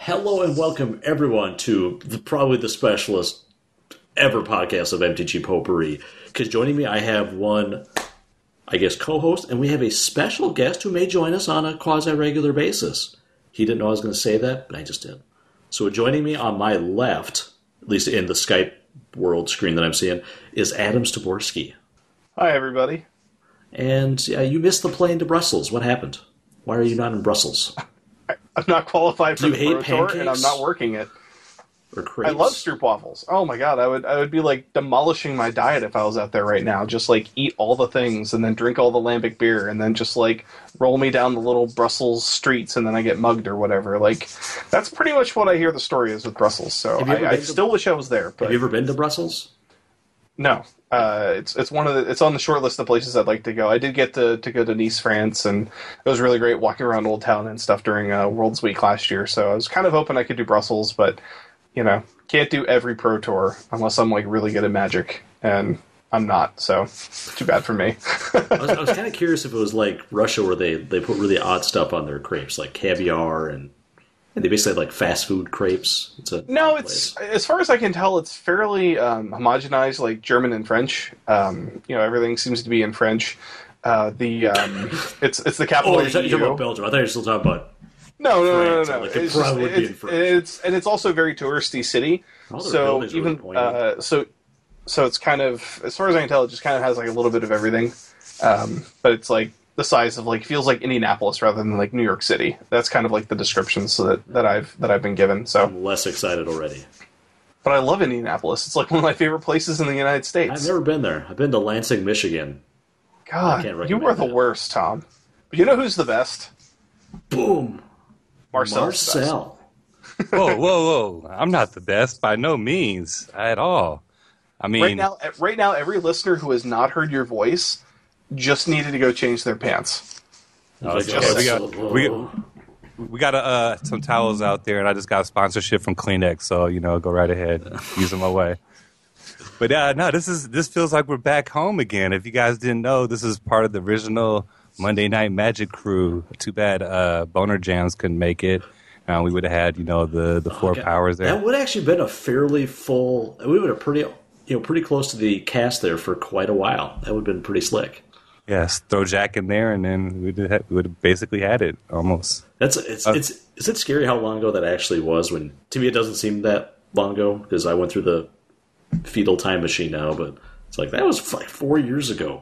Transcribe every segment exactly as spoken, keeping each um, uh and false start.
Hello and welcome everyone to the, probably the specialist ever podcast of M T G Potpourri. Because joining me, I have one, I guess, co-host, and we have a special guest who may join us on a quasi-regular basis. He didn't know I was going to say that, but I just did. So joining me on my left, at least in the Skype world screen that I'm seeing, is Adam Staborski. Hi, everybody. And uh, you missed the plane to Brussels. What happened? Why are you not in Brussels? I, I'm not qualified for Do the you Pro hate Tour, pancakes? and I'm not working it. Or crepes? I love stroopwafels. Oh my god, I would I would be like demolishing my diet if I was out there right now. Just like eat all the things and then drink all the lambic beer and then just like roll me down the little Brussels streets and then I get mugged or whatever. Like that's pretty much what I hear the story is with Brussels. So I, I to, still wish I was there. But have you ever been to Brussels? No. Uh, it's it's one of the it's on the short list of places I'd like to go. I did get to, to go to Nice, France, and it was really great walking around Old Town and stuff during uh, World's Week last year. So I was kind of hoping I could do Brussels, but you know, can't do every Pro Tour unless I'm like really good at Magic, and I'm not. So too bad for me. I was, I was kind of curious if it was like Russia, where they, they put really odd stuff on their crepes, like caviar and. And they basically had like fast food crepes. It's a no, it's place. As far as I can tell, it's fairly um, homogenized, like German and French. Um, you know, everything seems to be in French. Uh, the um, it's it's the capital. Oh, you're talking about Belgium. I thought you were still talking about. No, no, France. no, no, no. Like it's, it just, it's, it's and it's also a very touristy city. All so even uh, so, so it's kind of, as far as I can tell, it just kind of has like a little bit of everything. Um, but it's like. The size of like feels like Indianapolis rather than like New York City. That's kind of like the descriptions that, that I've that I've been given. So I'm less excited already. But I love Indianapolis. It's like one of my favorite places in the United States. I've never been there. I've been to Lansing, Michigan. God, you are the that. worst, Tom. But you know who's the best? Boom, Marcel. Marcel. whoa, whoa, whoa! I'm not the best by no means at all. I mean, right now, right now, every listener who has not heard your voice. Just needed to go change their pants. Oh, just, we got we got, we got uh, some towels out there, and I just got a sponsorship from Kleenex, so you know, go right ahead, use them away. But uh, no, this is this feels like we're back home again. If you guys didn't know, this is part of the original Monday Night Magic crew. Too bad uh, Boner Jams couldn't make it. Uh, we would have had you know the the four okay. powers there. That would have actually been a fairly full. We would have pretty you know pretty close to the cast there for quite a while. That would have been pretty slick. Yes, throw Jack in there, and then we would have basically had it almost. That's it's uh, it's is it scary how long ago that actually was? When to me it doesn't seem that long ago because I went through the fetal time machine now, but it's like that was like four years ago.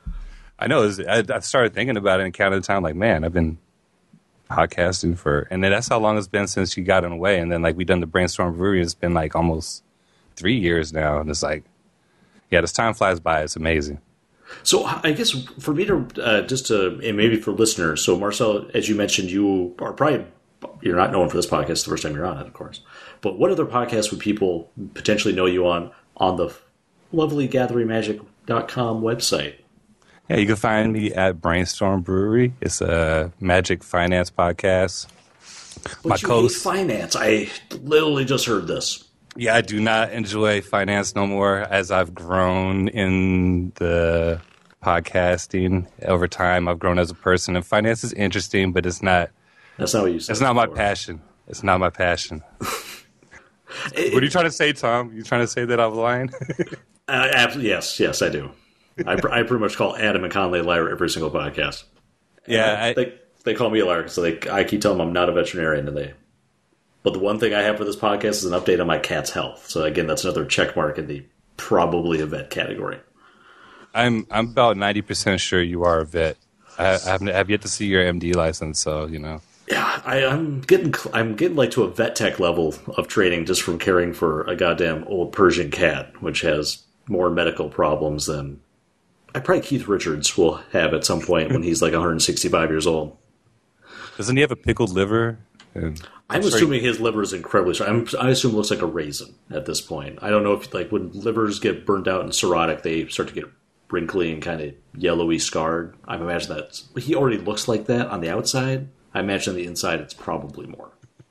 I know. It was, I, I started thinking about it and counted the time. Like, man, I've been podcasting for, and then that's how long it's been since you got in the way. And then like we done the Brainstorm Brewery, it's been like almost three years now, and it's like, yeah, this time flies by. It's amazing. So I guess for me to uh, just to and maybe for listeners, so Marcel, as you mentioned, you are probably you're not known for this podcast the first time you're on it, of course. But what other podcasts would people potentially know you on on the lovely gathering magic dot com website? Yeah, you can find me at Brainstorm Brewery. It's a magic finance podcast. But My you co-host, hate finance. I literally just heard this. Yeah, I do not enjoy finance no more as I've grown in the podcasting over time. I've grown as a person, and finance is interesting, but it's not. That's not what you said. It's not my before. passion. It's not my passion. it, what are you trying to say, Tom? You trying to say that I was lying? uh, absolutely, yes, yes, I do. I, I pretty much call Adam and Conley a liar every single podcast. Yeah, I, I, they they call me a liar, so they I keep telling them I'm not a veterinarian, and they. But the one thing I have for this podcast is an update on my cat's health. So again, that's another check mark in the probably a vet category. I'm I'm about ninety percent sure you are a vet. I, I have, I have yet to see your M D license, so you know. Yeah, I, I'm getting I'm getting like to a vet tech level of training just from caring for a goddamn old Persian cat, which has more medical problems than I probably Keith Richards will have at some point when he's like one hundred sixty-five years old. Doesn't he have a pickled liver? And I'm, I'm assuming he... his liver is incredibly strong. I'm, I assume it looks like a raisin at this point. I don't know if, like, when livers get burned out and cirrhotic, they start to get wrinkly and kind of yellowy scarred. I imagine that he already looks like that on the outside. I imagine on the inside it's probably more.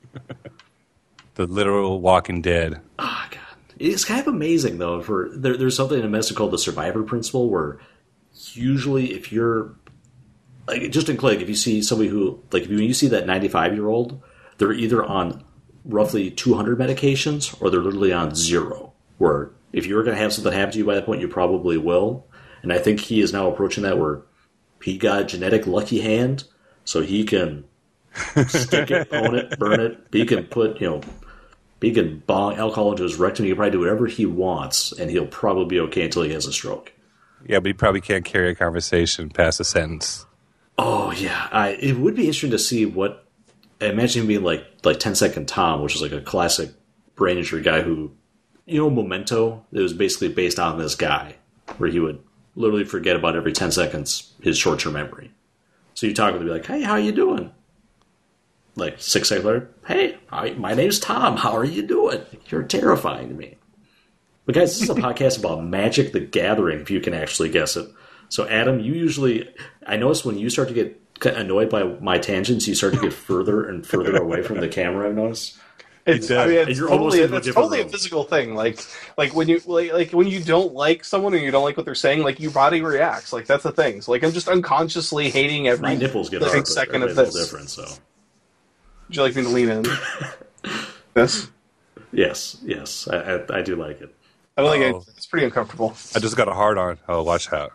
The literal Walking Dead. Oh, God. It's kind of amazing, though. For there, There's something in medicine called the survivor principle where usually if you're, like, just in clinic, if you see somebody who, like, when you see that ninety-five-year-old, they're either on roughly two hundred medications, or they're literally on zero. Where if you were going to have something happen to you by that point, you probably will. And I think he is now approaching that where he got a genetic lucky hand, so he can stick it, own it, burn it. He can put, you know, he can bong alcohol into his rectum. He can probably do whatever he wants, and he'll probably be okay until he has a stroke. Yeah, but he probably can't carry a conversation past a sentence. Oh, yeah. I, it would be interesting to see what... I imagine him being like, like ten second Tom, which is like a classic brain injury guy who... You know Memento? It was basically based on this guy, where he would literally forget about every ten seconds his short-term memory. So you talk with him, be like, hey, how you doing? Like, six seconds later, hey, I, my name's Tom. How are you doing? You're terrifying to me. But guys, this is a podcast about Magic the Gathering, if you can actually guess it. So, Adam, you usually... I notice when you start to get annoyed by my tangents, you start to get further and further away from the camera, I've noticed. It's, I mean, it's you're totally, into a it's different totally a room. physical thing. Like, like when you like, like when you don't like someone or you don't like what they're saying, like your body reacts. Like that's the thing. So, like I'm just unconsciously hating every My nipples get living hard, but second of everybody's this. a little different, so... Would you like me to lean in? Yes. Yes, yes, I, I, I do like it. I don't like Oh. it. It's pretty uncomfortable. I just got a hard on. Oh, watch out.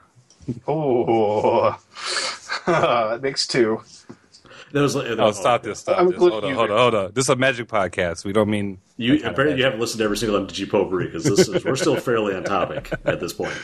Oh, that makes two. That was like, Oh, stop this. Stop I'm this. Hold on, including hold you on, hold on. This is a magic podcast. We don't mean... You that kind of apparently you magic. haven't listened to every single M T G Potpourri because this is we're still fairly on topic at this point.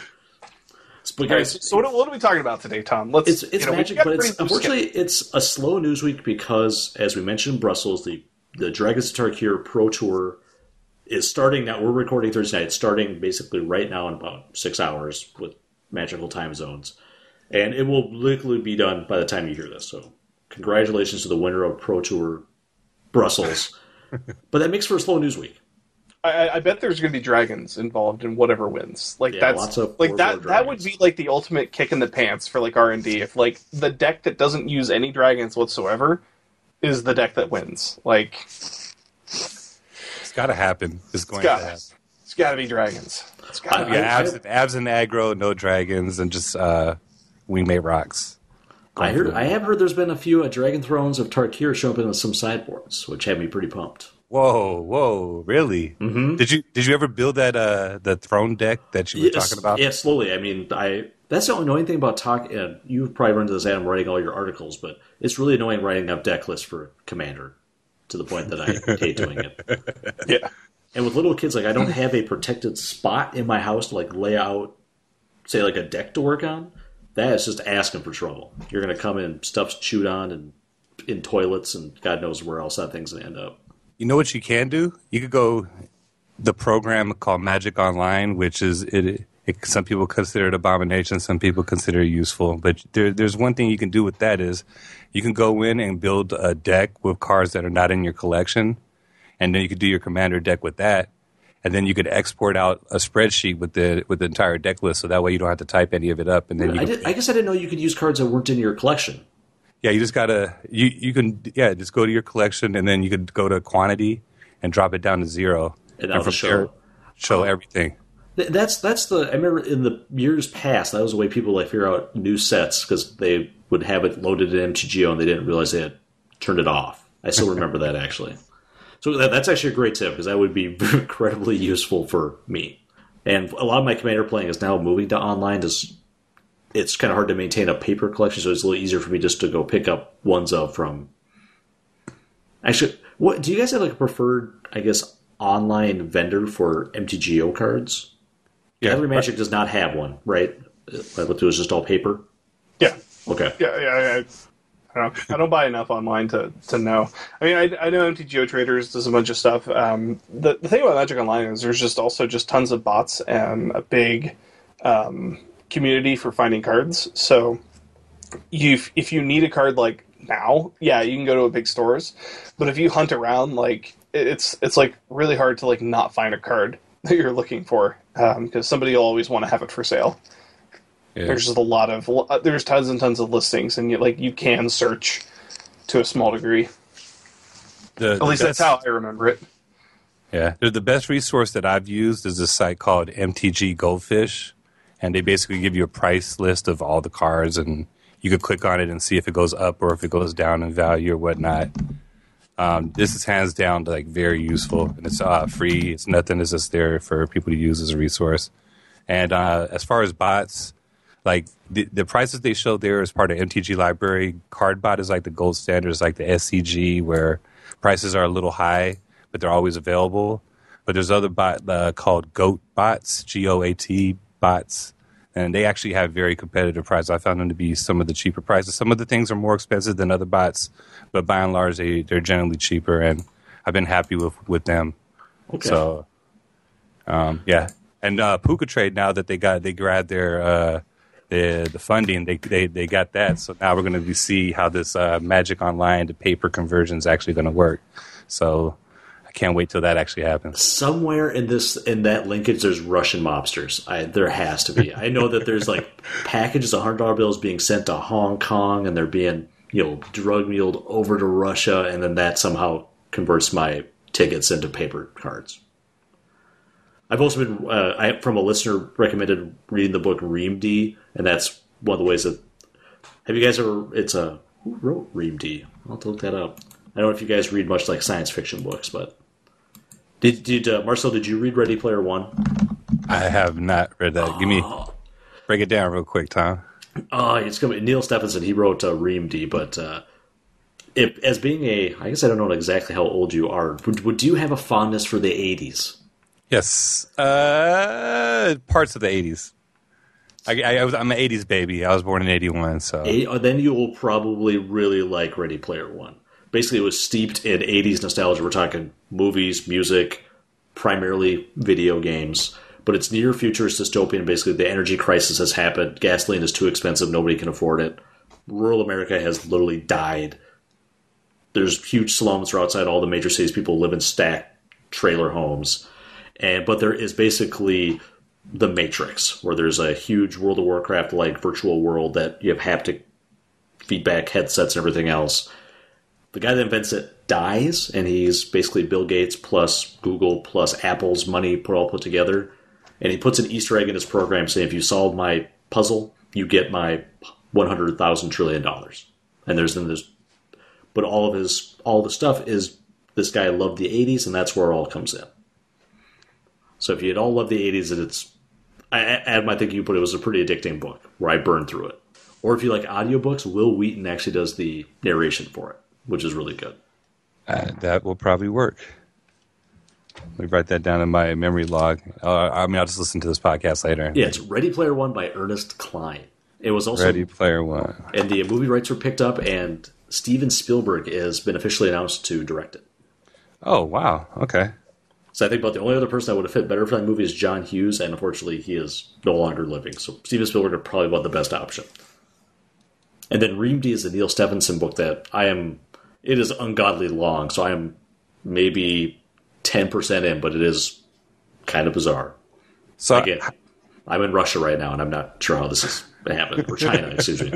But All right, guys, so, so what, what are we talking about today, Tom? Let's. it's it's you know, we magic, got but pretty it's loose unfortunately it's a slow news week because, as we mentioned in Brussels, the the Dragons of Tarkir Pro Tour is starting now. We're recording Thursday night. It's starting basically right now in about six hours with magical time zones, and it will literally be done by the time you hear this. So, congratulations to the winner of Pro Tour Brussels. But that makes for a slow news week. I, I bet there's going to be dragons involved in whatever wins. Like Yeah, that's lots of like four that. four That would dragons. be like the ultimate kick in the pants for like R and D. If like the deck that doesn't use any dragons whatsoever is the deck that wins. Like It's got to happen. It's going it's got to happen. it's got to be dragons. It's got to I- be. Yeah, I- abs, abs and aggro, no dragons, and just uh, wingmate rocks. I heard. I have heard there's been a few uh, Dragon Thrones of Tarkir show up in some sideboards, which had me pretty pumped. Whoa, whoa, really? Mm-hmm. Did you did you ever build that uh the throne deck that you were Yes, talking about? Yeah, slowly. I mean, I that's the annoying thing about talk. Uh, you've probably run into this, Adam, writing all your articles, but it's really annoying writing up deck lists for Commander to the point that I hate doing it. Yeah. And with little kids, like I don't have a protected spot in my house to like lay out, say, like a deck to work on. That is just asking for trouble. You're going to come in, stuff's chewed on, and in toilets, and God knows where else that thing's going to end up. You know what you can do? You could go the program called Magic Online, which is it, it. Some people consider it abomination. Some people consider it useful. But there, there's one thing you can do with that is you can go in and build a deck with cards that are not in your collection, and then you could do your Commander deck with that. And then you could export out a spreadsheet with the with the entire deck list, so that way you don't have to type any of it up. And then you I, can, did, I guess I didn't know you could use cards that weren't in your collection. yeah, you just gotta you you can yeah just go to your collection, and then you could go to quantity and drop it down to zero, And that'll from show. there, show everything. Th- That's that's the. I remember in the years past, that was the way people like figure out new sets because they would have it loaded in M T G O and they didn't realize they had turned it off. I still remember that actually. So that, that's actually a great tip because that would be incredibly useful for me. And a lot of my Commander playing is now moving to online. Just it's kind of hard to maintain a paper collection, so it's a little easier for me just to go pick up ones of from. Actually, what do you guys have like a preferred? I guess online vendor for M T G O cards. Yeah, Every Magic does not have one, right? I looked, it was just all paper. Yeah. Okay. Yeah. Yeah. yeah. I don't, I don't buy enough online to, to know. I mean, I, I know M T G O Traders does a bunch of stuff. Um, the, the thing about Magic Online is there's just also just tons of bots and a big um, community for finding cards. So you if you need a card like now, yeah, you can go to a big stores. But if you hunt around, like it's it's like really hard to like not find a card that you're looking for because um, somebody will always want to have it for sale. Yeah. There's just a lot of there's tons and tons of listings, and you, like you can search to a small degree. The, At the least best, that's how I remember it. Yeah, the, the best resource that I've used is a site called M T G Goldfish, and they basically give you a price list of all the cards, and you could click on it and see if it goes up or if it goes down in value or whatnot. Um, this is hands down like very useful, and it's uh, free. It's nothing. It's just there for people to use as a resource. And uh, as far as bots, like the, the prices they showed there as part of M T G Library, CardBot is like the gold standard. It's like the S C G where prices are a little high, but they're always available. But there's other bot uh, called Goat bots, G O A T bots, and they actually have very competitive prices. I found them to be some of the cheaper prices. Some of the things are more expensive than other bots, but by and large, they, they're generally cheaper, and I've been happy with, with them. Okay. So, um, yeah. And uh, Puka Trade, now that they got they grabbed their uh, the the funding, they they they got that. So now we're going to be see how this uh, Magic Online to paper conversion is actually going to work. So I can't wait till that actually happens. Somewhere in this in that linkage, there's Russian mobsters. I, there has to be. I know that there's like packages of hundred dollar bills being sent to Hong Kong, and they're being you know drug muled over to Russia, and then that somehow converts my tickets into paper cards. I've also been, uh, I, from a listener, recommended reading the book Reamd, and that's one of the ways that, have you guys ever, it's a, who wrote Reamd? I'll have to look that up. I don't know if you guys read much like science fiction books, but, did, did uh, Marcel, did you read Ready Player One? I have not read that. Oh. Give me, break it down real quick, Tom. Oh, it's coming. Neil Stephenson, he wrote uh, Reamd, but uh, if, as being a, I guess I don't know exactly how old you are, would, would you have a fondness for the eighties? Yes, uh, parts of the eighties. I, I, I was, I'm an eighties baby. I was born in eighty-one, so Eight, then you will probably really like Ready Player One. Basically, it was steeped in eighties nostalgia. We're talking movies, music, primarily video games. But it's near future, it's dystopian. Basically, the energy crisis has happened. Gasoline is too expensive. Nobody can afford it. Rural America has literally died. There's huge slums where outside all the major cities. People live in stacked trailer homes. And but there is basically the Matrix, where there's a huge World of Warcraft-like virtual world that you have haptic feedback headsets and everything else. The guy that invents it dies, and he's basically Bill Gates plus Google plus Apple's money put all put together. And he puts an Easter egg in his program saying, if you solve my puzzle, you get my one hundred thousand trillion dollars. And there's then there's, but all of his all the stuff is this guy loved the eighties, and that's where it all comes in. So if you had all loved the eighties, and it's, I, Adam, I think you put it was a pretty addicting book where I burned through it. Or if you like audiobooks, Will Wheaton actually does the narration for it, which is really good. Uh, that will probably work. Let me write that down in my memory log. Uh, I mean, I'll just listen to this podcast later. Yeah, it's Ready Player One by Ernest Cline. It was also Ready Player One, and the movie rights were picked up, and Steven Spielberg has been officially announced to direct it. Oh wow! Okay. So I think about the only other person that would have fit better for that movie is John Hughes, and unfortunately he is no longer living. So Steven Spielberg is probably about the best option. And then Reamd is a Neil Stephenson book that I am, it is ungodly long, so I am maybe ten percent in, but it is kind of bizarre. So again, I'm in Russia right now, and I'm not sure how this is happening, or China, excuse me.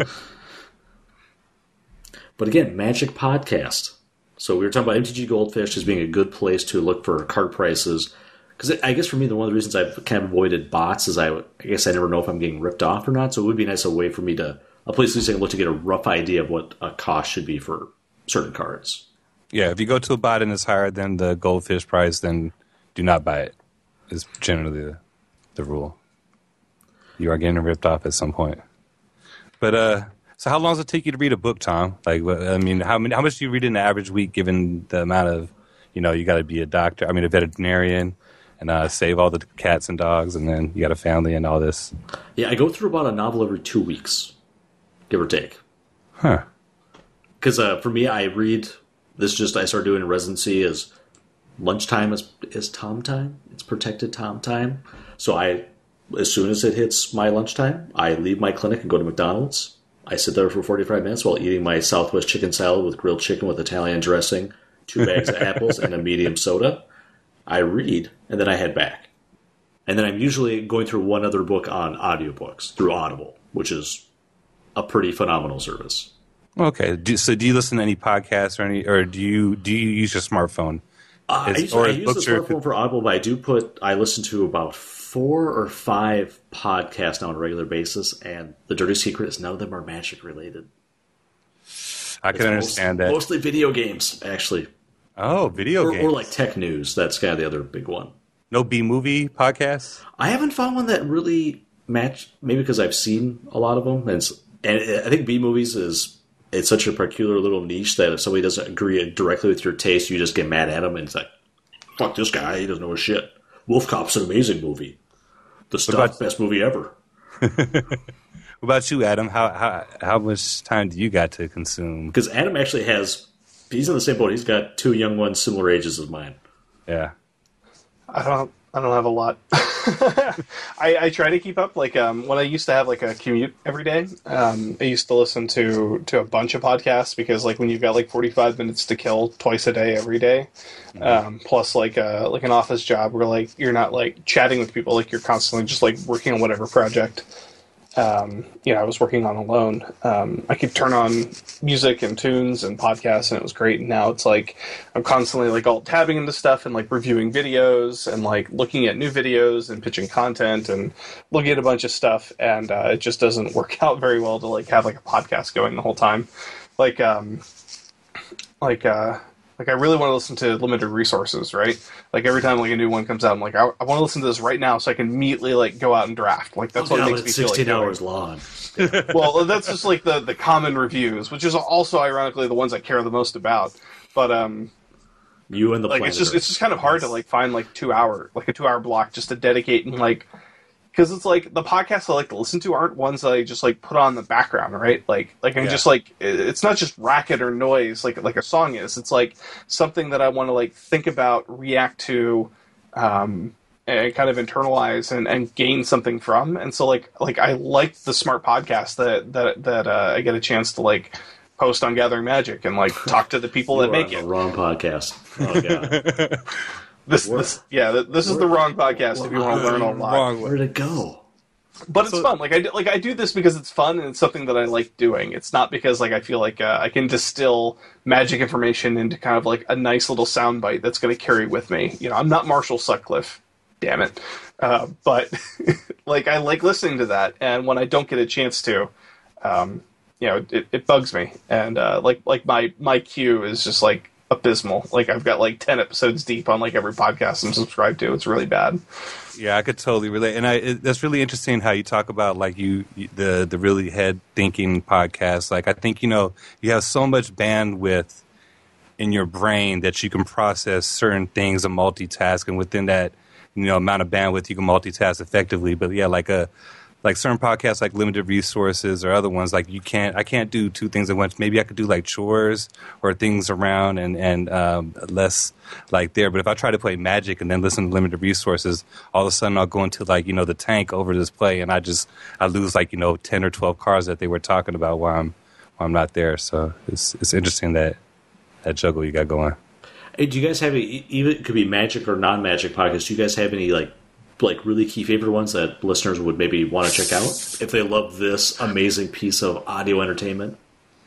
But again, Magic Podcast. So we were talking about M T G Goldfish as being a good place to look for card prices. Because I guess for me, the one of the reasons I've kind of avoided bots is I, I guess I never know if I'm getting ripped off or not. So it would be a nice a way for me to, a place at least I can look to get a rough idea of what a cost should be for certain cards. Yeah, if you go to a bot and it's higher than the Goldfish price, then do not buy it. Is generally the, the rule. You are getting ripped off at some point. But, uh... So how long does it take you to read a book, Tom? Like, I mean, how many, how much do you read in an average week, given the amount of, you know, you got to be a doctor, I mean, a veterinarian, and uh, save all the cats and dogs, and then you got a family and all this? Yeah, I go through about a novel every two weeks, give or take. Huh. Because uh, for me, I read, this just, I started doing in residency is lunchtime is, is Tom time. It's protected Tom time. So I, as soon as it hits my lunchtime, I leave my clinic and go to McDonald's. I sit there for forty-five minutes while eating my Southwest chicken salad with grilled chicken with Italian dressing, two bags of apples, and a medium soda. I read, and then I head back. And then I'm usually going through one other book on audiobooks through Audible, which is a pretty phenomenal service. Okay. Do, so do you listen to any podcasts or any, or do you do you use your smartphone? Uh, I use, I use the smartphone your... for Audible, but I do put, I listen to about four or five podcasts now on a regular basis, and the dirty secret is none of them are Magic related. I can it's understand most, that. Mostly video games, actually. Oh, video or, games. or like tech news. That's kind of the other big one. No B-movie podcast? I haven't found one that really matched, maybe because I've seen a lot of them. And, and I think B-movies is, it's such a peculiar little niche that if somebody doesn't agree directly with your taste, you just get mad at them and it's like, fuck this guy, he doesn't know his shit. Wolf Cop's an amazing movie. The Stuff, about, best movie ever. What about you, Adam? How how how much time do you got to consume? Because Adam actually has, he's in the same boat. He's got two young ones similar ages as mine. Yeah. I don't. I don't have a lot. I, I try to keep up. Like um, when I used to have like a commute every day, um, I used to listen to to a bunch of podcasts because like when you've got like forty-five minutes to kill twice a day every day, um, plus like a like an office job where like you're not like chatting with people, like you're constantly just like working on whatever project. Um, you know, I was working on alone. Um, I could turn on music and tunes and podcasts, and it was great. And now it's like I'm constantly like alt tabbing into stuff and like reviewing videos and like looking at new videos and pitching content and looking at a bunch of stuff. And uh, it just doesn't work out very well to like have like a podcast going the whole time. Like, um, like, uh, like I really want to listen to Limited Resources, right? Like every time like a new one comes out, I'm like, I, I want to listen to this right now so I can immediately like go out and draft. Like that's oh, what yeah, makes me feel like sixteen hours long. Well, that's just like the, the common reviews, which is also ironically the ones I care the most about. But um, you and the like it's just it's just kind of hard to like find like two hour like a two hour block just to dedicate and like. Because it's like the podcasts I like to listen to aren't ones that I just like put on the background, right? Like, like I'm yeah. just like it's not just racket or noise like like a song is. It's like something that I want to like think about, react to, um, and kind of internalize and, and gain something from. And so like like I like the smart podcast that that that uh, I get a chance to like post on Gathering Magic and like talk to the people that make it. The wrong podcast. Oh god. This, this, yeah, this is the wrong podcast if you want to learn a lot. Where'd it go? But it's so, fun. Like I do, like I do this because it's fun and it's something that I like doing. It's not because like I feel like uh, I can distill magic information into kind of like a nice little soundbite that's going to carry with me. You know, I'm not Marshall Sutcliffe. Damn it. Uh, but like I like listening to that, and when I don't get a chance to, um, you know, it, it bugs me. And uh, like like my my queue is just like. Abysmal. Like I've got like ten episodes deep on like every podcast I'm subscribed to. It's really bad. Yeah, I could totally relate, and I it, that's really interesting how you talk about like you the the really head thinking podcasts. Like I think you know you have so much bandwidth in your brain that you can process certain things and multitask, and within that you know amount of bandwidth you can multitask effectively. But yeah, like a like certain podcasts like Limited Resources or other ones, like you can't, I can't do two things at once. Maybe I could do like chores or things around and, and um, less like there. But if I try to play Magic and then listen to Limited Resources, all of a sudden I'll go into like, you know, the tank over this play and I just, I lose like, you know, ten or twelve cards that they were talking about while I'm, while I'm not there. So it's, it's interesting that, that juggle you got going. Hey, do you guys have any, even it could be Magic or non-Magic podcasts, do you guys have any like, like really key favorite ones that listeners would maybe want to check out if they love this amazing piece of audio entertainment?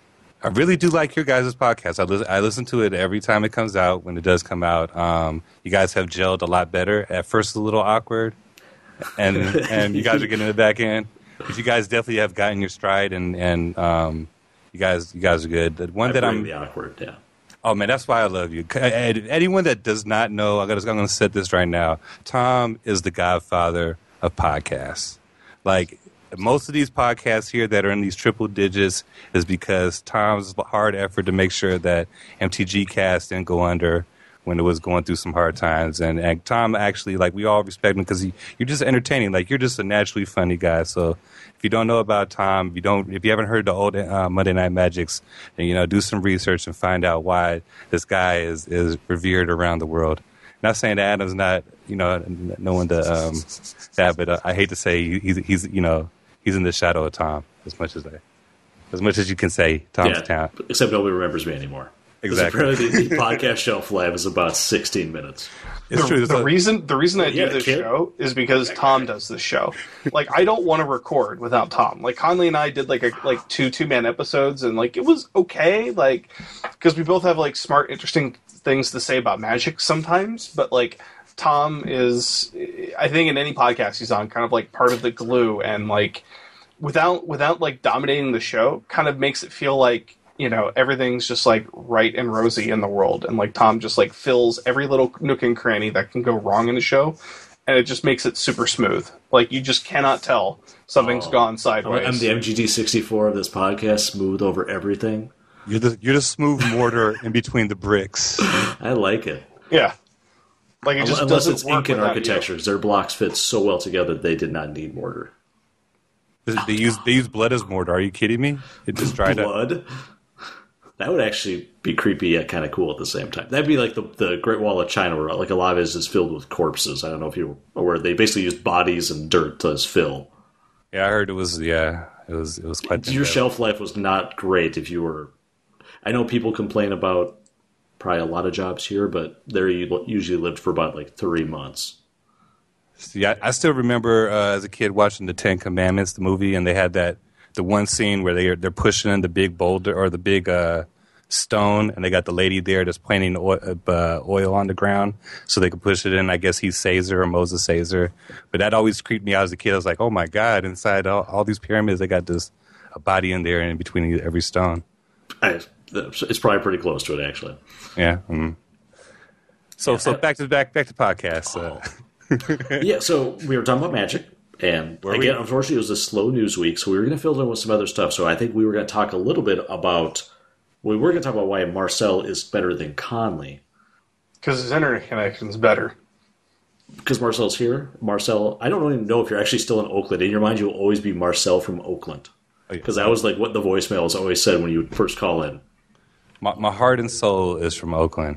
I really do like your guys' podcast. I listen, I listen to it every time it comes out, when it does come out. Um, you guys have gelled a lot better. At first, a little awkward, and and you guys are getting it back in. But you guys definitely have gotten your stride, and and um, you guys you guys are good. The one I that I'm the awkward, yeah. Oh, man, that's why I love you. Anyone that does not know, I'm going to set this right now. Tom is the godfather of podcasts. Like, most of these podcasts here that are in these triple digits is because Tom's hard effort to make sure that M T G Cast didn't go under when it was going through some hard times. And, and Tom actually, like, we all respect him because you're just entertaining. Like, you're just a naturally funny guy. So if you don't know about Tom, if you don't, if you haven't heard the old uh, Monday Night Magics, then, you know, do some research and find out why this guy is, is revered around the world. Not saying that Adam's not, you know, knowing the um, that, but uh, I hate to say he's he's you know he's in the shadow of Tom as much as they, as much as you can say Tom's yeah, talent. Except nobody remembers me anymore. Exactly. Apparently, the, the podcast shelf life is about sixteen minutes. It's the, true. The a, reason the reason I do yeah, this kid. show is because Tom does this show. Like I don't want to record without Tom. Like Conley and I did like a like two two man episodes, and like it was okay. Like because we both have like smart, interesting things to say about Magic sometimes, but like Tom is, I think in any podcast he's on, kind of like part of the glue, and like without without like dominating the show, kind of makes it feel like you know, everything's just like right and rosy in the world, and like Tom just like fills every little nook and cranny that can go wrong in the show, and it just makes it super smooth. Like you just cannot tell something's oh, gone sideways. I'm the M G D sixty-four of this podcast, smooth over everything. You're the you're the smooth mortar in between the bricks. I like it. Yeah, like it just unless doesn't it's work ink and without architecture. Their blocks fit so well together they did not need mortar. They use they use blood as mortar. Are you kidding me? It just dried blood? up. That would actually be creepy yet kind of cool at the same time. That'd be like the, the Great Wall of China, where like a lot of it is just filled with corpses. I don't know if you where they basically used bodies and dirt as fill. Yeah, I heard it was yeah, it was it was quite. Your shelf life was not great if you were. I know people complain about probably a lot of jobs here, but there you usually lived for about like three months. See, I, I still remember uh, as a kid watching the Ten Commandments, the movie, and they had that the one scene where they are, they're pushing in the big boulder or the big uh, stone, and they got the lady there just planting oil, uh, oil on the ground so they could push it in. I guess he saves her or Moses saves her, but that always creeped me out as a kid. I was like, oh my god, inside all, all these pyramids, they got this a body in there in between every stone. I, it's probably pretty close to it, actually. Yeah. Mm. So yeah, so back to back back to podcasts. Uh. Yeah, so we were talking about Magic, and Were again, we? unfortunately, it was a slow news week, so we were going to fill in with some other stuff. So I think we were going to talk a little bit about, we were going to talk about why Marcel is better than Conley. Because his internet connection's better. Because Marcel's here. Marcel, I don't even know if you're actually still in Oakland. In your mind, you'll always be Marcel from Oakland. Because that was like what the voicemails always said when you would first call in. My, my heart and soul is from Oakland.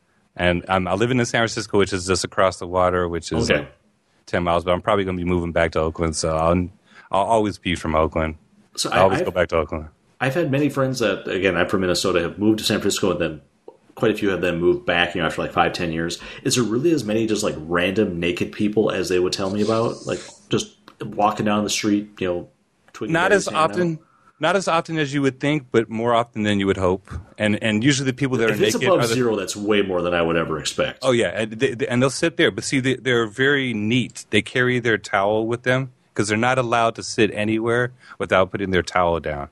And I'm, I live in San Francisco, which is just across the water, which is okay. like ten miles. But I'm probably going to be moving back to Oakland, so I'll, I'll always be from Oakland. So I always I've, go back to Oakland. I've had many friends that, again, I'm from Minnesota, have moved to San Francisco, and then quite a few have then moved back, you know, after like five, ten years. Is there really as many just like random naked people as they would tell me about? Like just walking down the street, you know, twigging Not as often. Out? Not as often as you would think, but more often than you would hope. And and usually the people that if are naked... If it's above are the, zero, that's way more than I would ever expect. Oh, yeah. And, they, they, and they'll sit there. But see, they, they're very neat. They carry their towel with them because they're not allowed to sit anywhere without putting their towel down.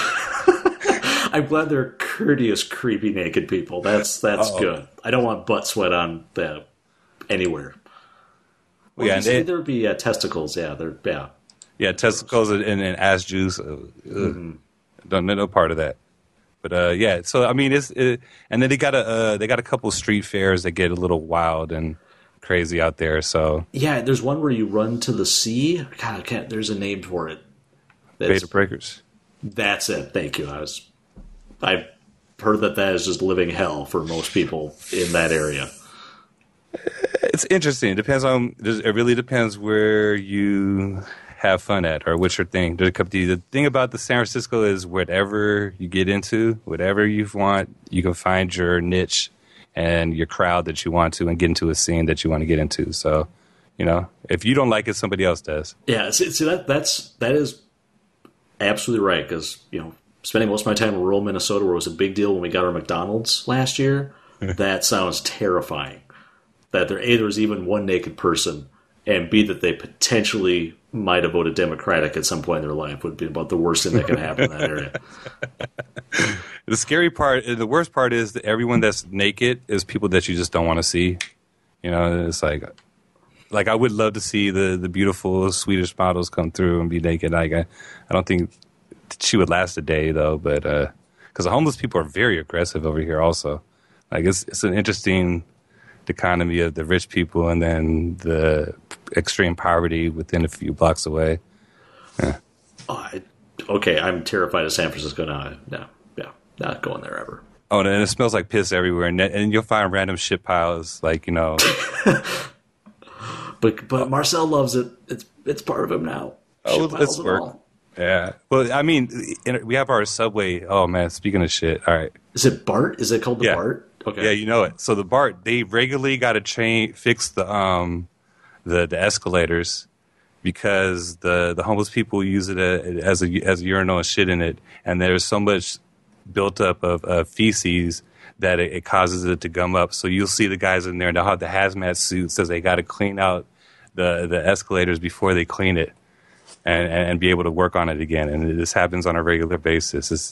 I'm glad they're courteous, creepy, naked people. That's that's Uh-oh. good. I don't want butt sweat on the, anywhere. Well, yeah, and they, there'd be uh, testicles. Yeah, they're yeah. Yeah, testicles and, and, and ass juice. Uh, mm-hmm. Don't no part of that. But uh, yeah, so I mean, it's it, and then they got a uh, they got a couple street fairs that get a little wild and crazy out there. So yeah, there's one where you run to the sea. God, I can't. There's a name for it. That's, Beta Breakers. That's it. Thank you. I was. I've heard that that is just living hell for most people in that area. It's interesting. It depends on. It really depends where you have fun at or what's your thing. The thing about the San Francisco is whatever you get into, whatever you want, you can find your niche and your crowd that you want to and get into a scene that you want to get into. So, you know, if you don't like it, somebody else does. Yeah, see, see that that's that is absolutely right because, you know, spending most of my time in rural Minnesota where it was a big deal when we got our McDonald's last year, that sounds terrifying. That there A, there was even one naked person, and B, that they potentially might have voted Democratic at some point in their life would be about the worst thing that could happen in that area. The scary part, the worst part is that everyone that's naked is people that you just don't want to see. You know, it's like, like I would love to see the, the beautiful Swedish models come through and be naked. Like I, I don't think she would last a day though, but because uh, the homeless people are very aggressive over here also. Like it's it's an interesting dichotomy of the rich people and then the extreme poverty within a few blocks away. Yeah. Oh, I, okay, I'm terrified of San Francisco now. No, yeah, not going there ever. Oh, and it smells like piss everywhere, and, and you'll find random shit piles, like, you know. but but Marcel loves it. It's it's part of him now. Oh, it's work. All. Yeah. Well, I mean, we have our subway. Oh man, speaking of shit. All right. Is it BART? Is it called the yeah. BART? Okay. Yeah, you know it. So the BART, they regularly got to change, fix the um, the the escalators because the, the homeless people use it as a as a urinal and shit in it, and there's so much built up of, of feces that it, it causes it to gum up. So you'll see the guys in there, and they'll have the hazmat suit, says they got to clean out the the escalators before they clean it, and and be able to work on it again. And this happens on a regular basis. It's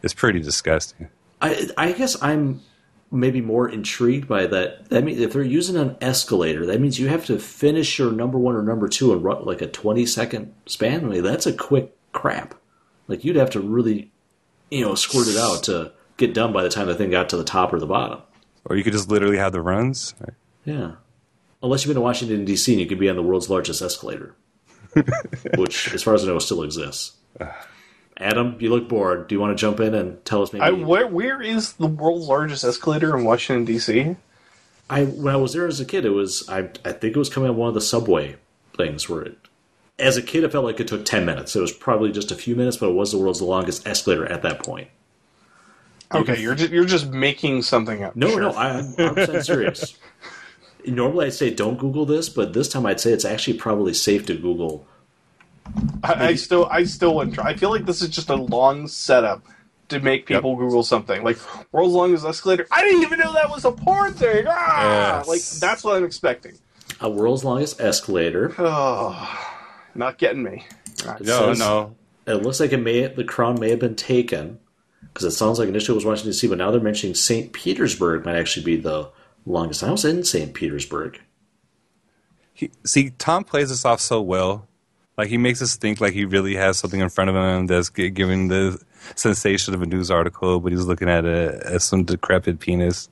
it's pretty disgusting. I I guess I'm maybe more intrigued by that. That means if they're using an escalator, that means you have to finish your number one or number two in like a twenty second span. I mean, that's a quick crap. Like you'd have to really, you know, squirt it out to get done by the time the thing got to the top or the bottom. Or you could just literally have the runs. Yeah. Unless you've been to Washington, D C, and you could be on the world's largest escalator. Which, as far as I know, still exists. Adam, you look bored. Do you want to jump in and tell us maybe... I, where, where is the world's largest escalator in Washington, D C? I When I was there as a kid, it was... I, I think it was coming on one of the subway things where it... As a kid, it felt like it took ten minutes. It was probably just a few minutes, but it was the world's longest escalator at that point. Okay, you're just, you're just making something up. No, sure. no, I, I'm one hundred percent serious. Normally I'd say don't Google this, but this time I'd say it's actually probably safe to Google. I, I still I still wouldn't try. I feel like this is just a long setup to make people yep. Google something. Like, world's longest escalator. I didn't even know that was a porn thing! Ah! Yes. Like, that's what I'm expecting. A world's longest escalator. Oh, not getting me. Not no, says, no. It looks like it may the crown may have been taken, because it sounds like initially it was Washington, D C, but now they're mentioning Saint Petersburg might actually be the longest. I was in Saint Petersburg. He, see, Tom plays this off so well. Like, he makes us think like he really has something in front of him that's giving the sensation of a news article, but he's looking at a, at some decrepit penis.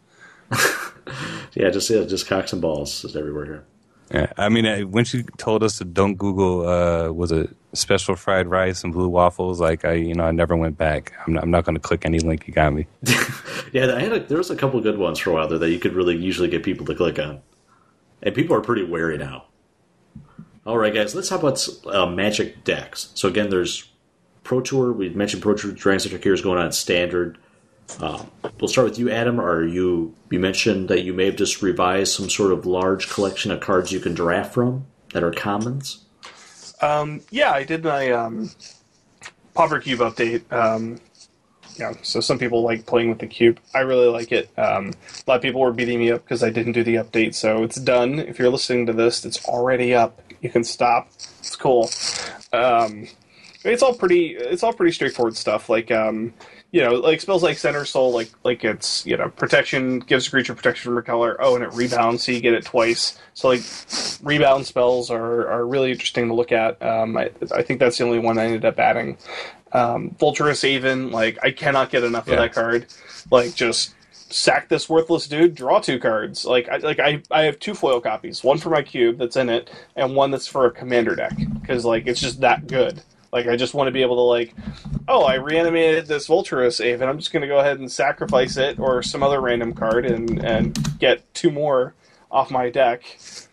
yeah, just yeah, just cocks and balls is everywhere here. Yeah, I mean, when she told us to don't Google, uh, was it special fried rice and blue waffles? Like, I, you know, I never went back. I'm not, I'm not going to click any link you got me. yeah, I had a, there was a couple of good ones for a while there that you could really usually get people to click on, and people are pretty wary now. All right, guys, let's talk about uh, Magic decks. So again, there's Pro Tour. We mentioned Pro Tour Dragon Center here is going on standard. Um, we'll start with you, Adam. Are you you mentioned that you may have just revised some sort of large collection of cards you can draft from that are commons? Um, yeah, I did my um, Pauper Cube update. Um, yeah, so some people like playing with the cube. I really like it. Um, a lot of people were beating me up because I didn't do the update, so it's done. If you're listening to this, it's already up. You can stop. It's cool. Um, it's all pretty. It's all pretty straightforward stuff. Like. Um, You know, like spells like Center Soul, like like it's, you know, protection, gives a creature protection from a color. Oh, and it rebounds, so you get it twice. So, like, rebound spells are, are really interesting to look at. Um, I, I think that's the only one I ended up adding. Um, Vulturous Aven, like, I cannot get enough yeah. of that card. Like, just sack this worthless dude, draw two cards. Like, I, like I, I have two foil copies. One for my cube that's in it, and one that's for a commander deck. Because, like, it's just that good. Like, I just want to be able to, like, oh, I reanimated this Vulturous Aven. I'm just going to go ahead and sacrifice it or some other random card and, and get two more off my deck.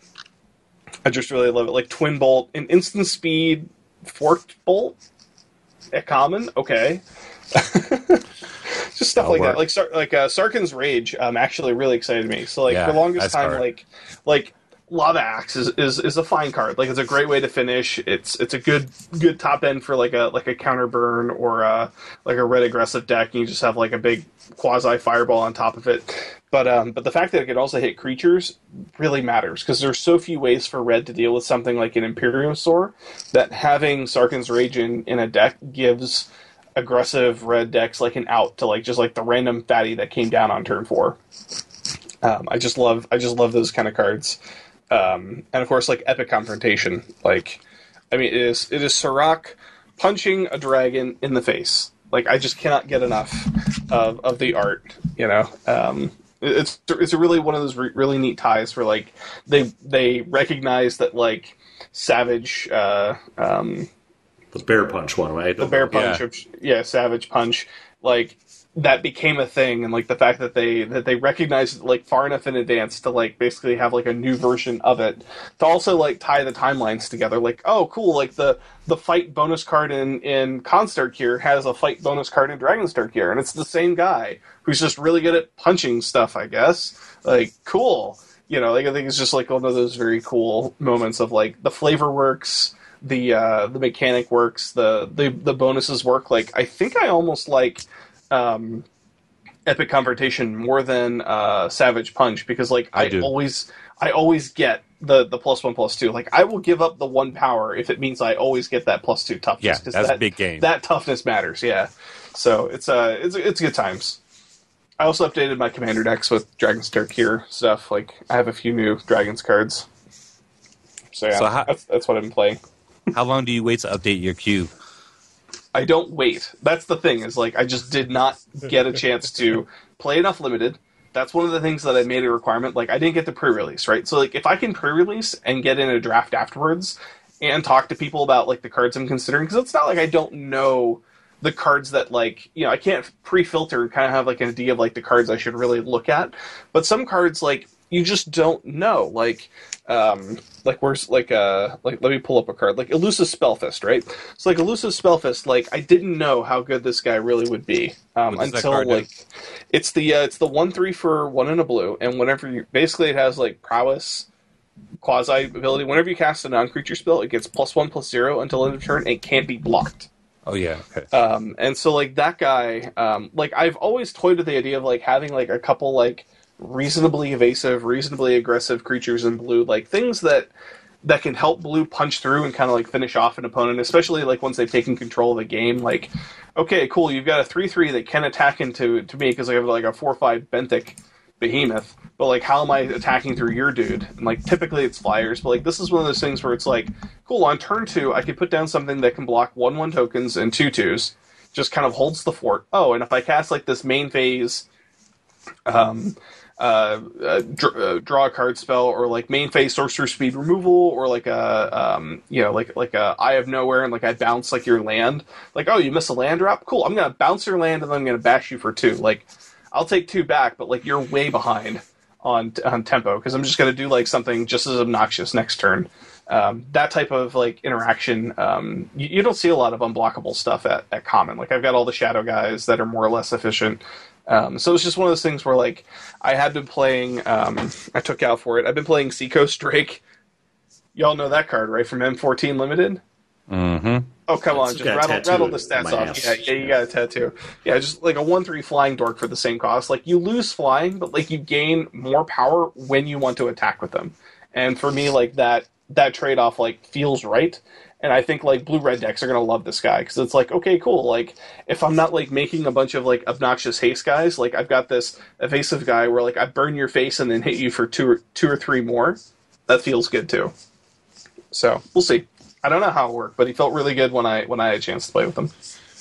I just really love it. Like, Twin Bolt, an instant speed Forked Bolt at common? Okay. Just stuff That'll like work. that. Like, Sar- like uh, Sarkhan's Rage um, actually really excited me. So, like, yeah, for the longest time, hard. like, like... Lava Axe is, is, is a fine card. Like, it's a great way to finish. It's it's a good good top end for like a like a counter burn or a, like a red aggressive deck. And you just have like a big quasi fireball on top of it. But um but the fact that it can also hit creatures really matters because there's so few ways for red to deal with something like an Imperiosaur that having Sarkhan's Rage in, in a deck gives aggressive red decks like an out to like just like the random fatty that came down on turn four. Um, I just love I just love those kind of cards. Um, and of course, like Epic Confrontation, like, I mean, it is it is Serac punching a dragon in the face. Like, I just cannot get enough of of the art. You know, um, it's it's a really one of those re- really neat ties where like they they recognize that like Savage, uh, um, the Bear Punch one, right? The Bear Punch, yeah. Of, yeah, Savage Punch, like. That became a thing, and like the fact that they that they recognized it like far enough in advance to like basically have like a new version of it to also like tie the timelines together. Like, oh, cool! Like the the fight bonus card in in Constark here has a fight bonus card in Dragonstark here, and it's the same guy who's just really good at punching stuff. I guess, like, cool. You know, like I think it's just like one of those very cool moments of like the flavor works, the uh, the mechanic works, the the the bonuses work. Like, I think I almost like. Um, Epic Confrontation more than uh, Savage Punch because like I, I always I always get the, the plus one plus two. Like I will give up the one power if it means I always get that plus two toughness. Yeah, that's that, a big game. That toughness matters. Yeah. So it's uh it's it's good times. I also updated my commander decks with Dragon's Tarkir stuff. Like I have a few new Dragons cards. So yeah, So how- that's that's what I've been playing. How long do you wait to update your cube? I don't wait. That's the thing, is like I just did not get a chance to play enough limited. That's one of the things that I made a requirement. Like I didn't get the pre-release, right? So like if I can pre-release and get in a draft afterwards and talk to people about like the cards I'm considering, because it's not like I don't know the cards that, like, you know, I can't pre-filter, kind of have like an idea of like the cards I should really look at. But some cards, like, you just don't know. Like, um, like where's like uh like let me pull up a card like Elusive Spellfist, right? So like Elusive Spellfist, like I didn't know how good this guy really would be um, What does that until card do? like it's the uh, it's the one three for one and a blue, and whenever you basically it has like prowess quasi ability. Whenever you cast a non-creature spell, it gets plus one plus zero until end of turn, and it can't be blocked. Oh yeah, okay. Um, and so like that guy, um, like I've always toyed with the idea of like having like a couple like reasonably evasive, reasonably aggressive creatures in blue, like things that that can help blue punch through and kind of like finish off an opponent, especially like once they've taken control of the game. Like, okay, cool, you've got a three three that can attack into to me because I have like a four five Benthic Behemoth, but like how am I attacking through your dude? And like typically it's flyers, but like this is one of those things where it's like, cool, on turn two I could put down something that can block one one tokens and two twos, just kind of holds the fort. Oh, and if I cast like this main phase um uh, uh, dr- uh draw a card spell, or like main phase sorcerer speed removal, or like a um you know like like a Eye of Nowhere, and like I bounce like your land, like, oh, you miss a land drop, cool, I'm gonna bounce your land and then I'm gonna bash you for two. Like I'll take two back, but like you're way behind on on tempo because I'm just going to do like something just as obnoxious next turn. Um, that type of like interaction, um, you, you don't see a lot of unblockable stuff at, at common. Like I've got all the shadow guys that are more or less efficient. Um, so it's just one of those things where like I had been playing. Um, I took out for it. I've been playing Seacoast Drake. Y'all know that card, right? From M fourteen Limited. Mm-hmm. Oh, come on, It's just got a rattle, tattoo rattle the on stats my off. ass. Yeah, yeah, you got a tattoo. Yeah, just like a one three flying dork for the same cost. Like, you lose flying, but like you gain more power when you want to attack with them. And for me, like that that trade-off like feels right. And I think like blue-red decks are going to love this guy because it's like, okay, cool. Like if I'm not like making a bunch of like obnoxious haste guys, like I've got this evasive guy where like I burn your face and then hit you for two or two or three more. That feels good too. So we'll see. I don't know how it worked, but he felt really good when I when I had a chance to play with him.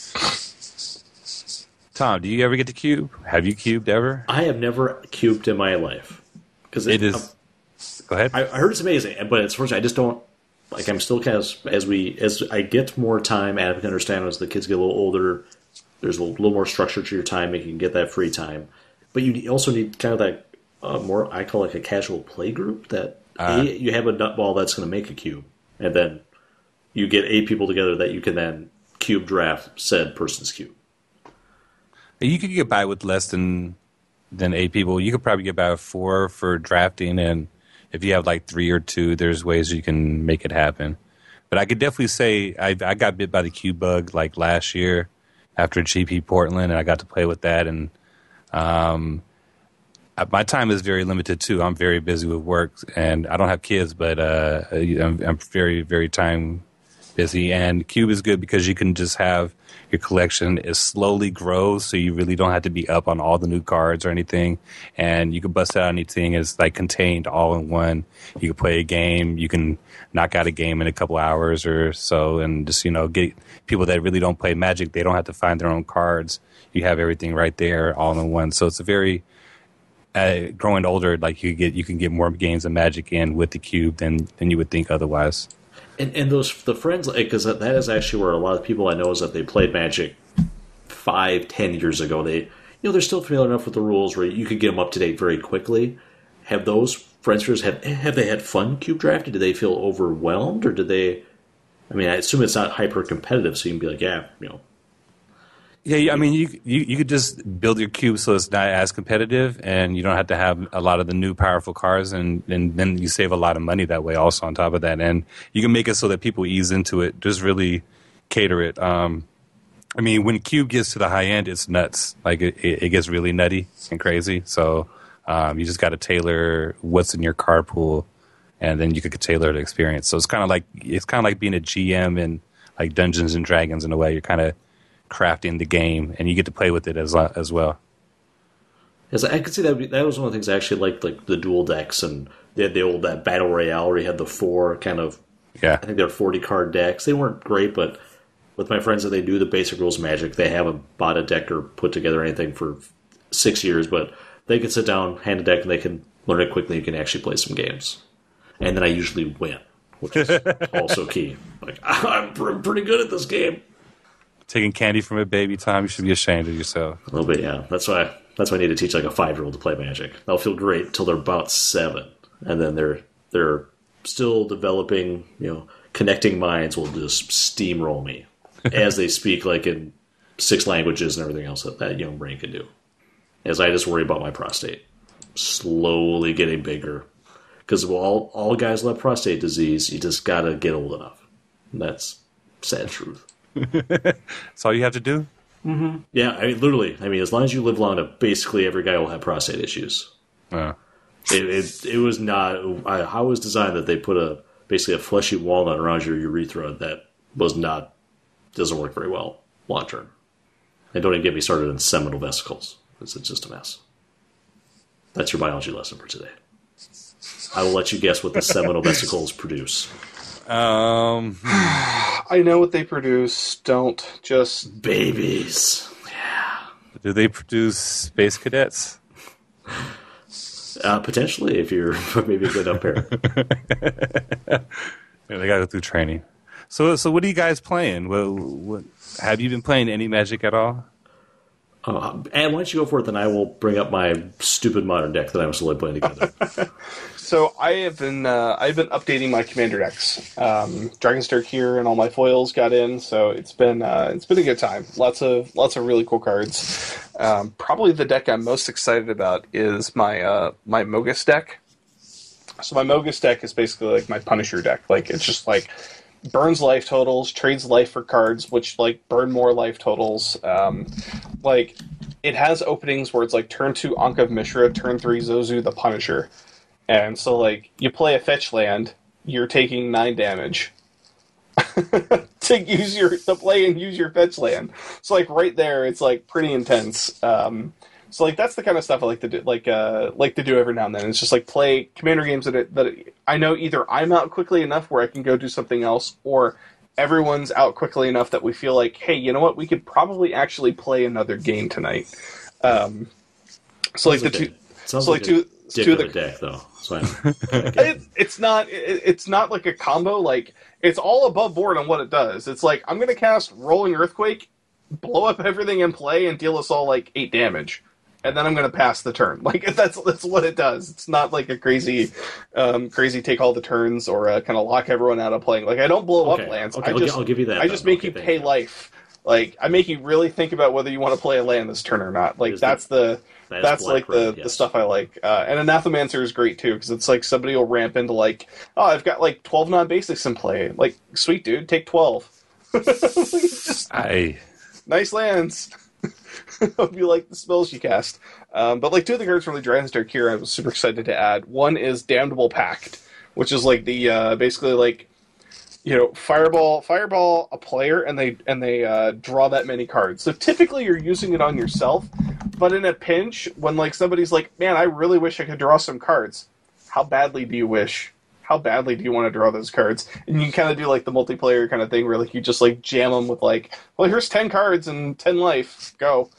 Tom, do you ever get to cube? Have you cubed ever? I have never cubed in my life because It is. Go ahead. I, I heard it's amazing, but it's first I just don't like. I'm still kind of as we as I get more time, and I can understand as the kids get a little older. There's a little more structure to your time, and you can get that free time. But you also need kind of that uh, more I call like a casual play group that Uh, a, you have a nutball that's going to make a cube, and then you get eight people together that you can then cube draft said person's cube. You could get by with less than than eight people. You could probably get by with four for drafting, and if you have like three or two, there's ways you can make it happen. But I could definitely say I, I got bit by the cube bug like last year after G P Portland, and I got to play with that. And um, my time is very limited too. I'm very busy with work, and I don't have kids, but uh, I'm, I'm very, very time busy. And cube is good because you can just have your collection is slowly grows, so you really don't have to be up on all the new cards or anything. And you can bust out anything. It's like contained all in one. You can play a game. You can knock out a game in a couple hours or so, and just, you know, get people that really don't play Magic. They don't have to find their own cards. You have everything right there, all in one. So it's a very uh, growing older. Like you get, you can get more games of Magic in with the cube than than you would think otherwise. And, and those the friends, because that is actually where a lot of people I know is that they played Magic five, ten years ago. They, you know, they're still familiar enough with the rules where you could get them up to date very quickly. Have those friends of yours have have they had fun cube drafting? Did they feel overwhelmed, or did they? I mean, I assume it's not hyper competitive, so you can be like, yeah, you know. Yeah, I mean, you, you you could just build your cube so it's not as competitive, and you don't have to have a lot of the new powerful cards, and, and then you save a lot of money that way also on top of that. And you can make it so that people ease into it, just really cater it. Um, I mean, when cube gets to the high end, it's nuts. Like, it, it gets really nutty and crazy. So um, you just got to tailor what's in your card pool, and then you could tailor the experience. So it's kind of like it's kind of like being a G M in like Dungeons and Dragons in a way. You're kind of crafting the game, and you get to play with it as as well. Yes, I could see that. That was one of the things I actually liked, like the dual decks, and they had the old that battle royale where you had the four kind of. Yeah, I think they're forty card decks. They weren't great, but with my friends that they do the basic rules Magic, they haven't bought a deck or put together anything for six years, but they can sit down, hand a deck, and they can learn it quickly. You can actually play some games, and then I usually win, which is also key. Like I'm pretty good at this game. Taking candy from a baby, Tom, you should be ashamed of yourself. A little bit, yeah. That's why. That's why I need to teach like a five-year-old to play Magic. They'll feel great until they're about seven, and then they're they're still developing. You know, connecting minds will just steamroll me as they speak, like in six languages and everything else that that young brain can do. As I just worry about my prostate slowly getting bigger, because well, all all guys will have prostate disease. You just gotta get old enough. And that's sad truth. That's all you have to do. Mm-hmm. Yeah, I mean, literally. I mean, as long as you live long enough, basically every guy will have prostate issues. Uh. It, it it was not I, how it was designed that they put a basically a fleshy walnut around your urethra that was not doesn't work very well long term. And don't even get me started on seminal vesicles. It's just a mess. That's your biology lesson for today. I will let you guess what the seminal vesicles produce. Um, I know what they produce. Don't just babies. Yeah. Do they produce space cadets? Uh, potentially, if you're maybe a good umpire. Yeah, they got to go through training. So, so what are you guys playing? What, what, have you been playing any Magic at all? Uh, and why don't you go for it, then I will bring up my stupid modern deck that I'm slowly playing together. So I have been uh, I've been updating my commander decks. Um, Dragonstar here and all my foils got in, so it's been uh, it's been a good time. Lots of lots of really cool cards. Um, probably the deck I'm most excited about is my uh, my Mogus deck. So my Mogus deck is basically like my Punisher deck. Like it's just like burns life totals, trades life for cards, which like burn more life totals. Um, like it has openings where it's like turn two Ankh of Mishra, turn three Zozu the Punisher. And so, like, you play a fetch land, you're taking nine damage to use your to play and use your fetch land. So, like, right there, it's like pretty intense. Um, so, like, that's the kind of stuff I like to do. Like, uh, like to do every now and then. It's just like play commander games that it, that it, I know either I'm out quickly enough where I can go do something else, or everyone's out quickly enough that we feel like, hey, you know what? We could probably actually play another game tonight. Um, so, like, the two. Sounds so, like, like two. Dick to of the a deck, though. So it, it's not. It, it's not like a combo. Like it's all above board on what it does. It's like I'm going to cast Rolling Earthquake, blow up everything in play, and deal us all like eight damage, and then I'm going to pass the turn. Like that's that's what it does. It's not like a crazy, um, crazy take all the turns or uh, kind of lock everyone out of playing. Like I don't blow okay. up lands. Okay, I I'll, just I'll give you that. I just then. make okay, you pay you. life. Like I make you really think about whether you want to play a land this turn or not. Like Is that's the. That That's like the, red, yes. the stuff I like. Uh, and Anathemancer is great, too, because it's like somebody will ramp into like, oh, I've got like twelve non-basics in play. Like, sweet, dude, take twelve. Just Aye. nice lands. Hope you like the spells you cast. Um, but like two of the cards from the Dragonstar here I was super excited to add. One is Damnable Pact, which is like the, uh, basically like, you know, fireball, fireball a player, and they and they uh, draw that many cards. So typically you're using it on yourself, but in a pinch, when like somebody's like, "Man, I really wish I could draw some cards," how badly do you wish? How badly do you want to draw those cards? And you kind of do like the multiplayer kind of thing where like you just like jam them with like, "Well, here's ten cards and ten life, go."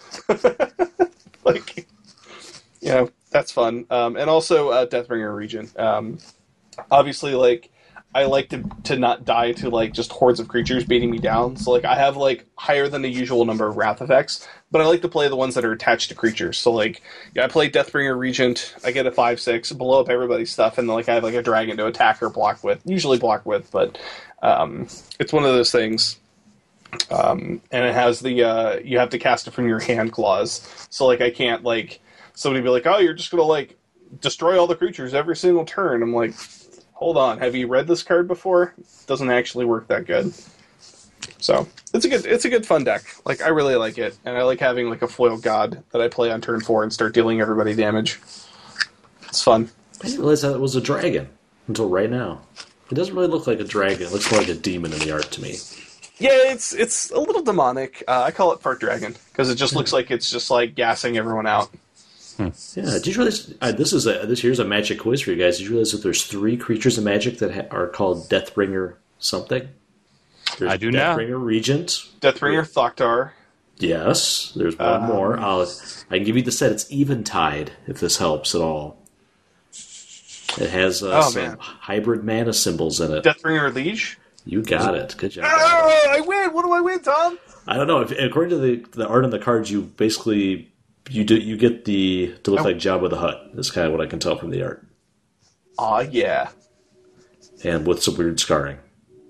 Like, you know, that's fun. Um, and also uh, Deathbringer Regent. Um, obviously, like. I like to to not die to like just hordes of creatures beating me down. So like I have like higher than the usual number of wrath effects, but I like to play the ones that are attached to creatures. So like yeah, I play Deathbringer Regent, I get a five six, blow up everybody's stuff, and then like I have like a dragon to attack or block with, usually block with, but um, it's one of those things. Um, and it has the uh, you have to cast it from your hand clause. So like I can't like somebody be like, oh, you're just gonna like destroy all the creatures every single turn. I'm like, hold on, have you read this card before? It doesn't actually work that good. So it's a good, it's a good fun deck. Like I really like it, and I like having like a foil god that I play on turn four and start dealing everybody damage. It's fun. I didn't realize that it was a dragon until right now. It doesn't really look like a dragon. It looks more like a demon in the art to me. Yeah, it's it's a little demonic. Uh, I call it Fart Dragon because it just looks like it's just like gassing everyone out. Hmm. Yeah, did you realize uh, this is a this here's a magic quiz for you guys? Did you realize that there's three creatures of magic that ha- are called Deathbringer something? There's I do now. Deathbringer Regent, Deathbringer Thoktar. Yes, there's one Um, more. I'll, I can give you the set. It's Eventide, if this helps at all. It has uh, Oh, some man. hybrid mana symbols in it. Deathbringer Liege. You got it. Good job. Oh, I win. What do I win, Tom? I don't know. If, according to the the art on the cards, you basically you do you get the to look Oh. like Jabba the Hutt. That's kind of what I can tell from the art, Aw, yeah. and with some weird scarring.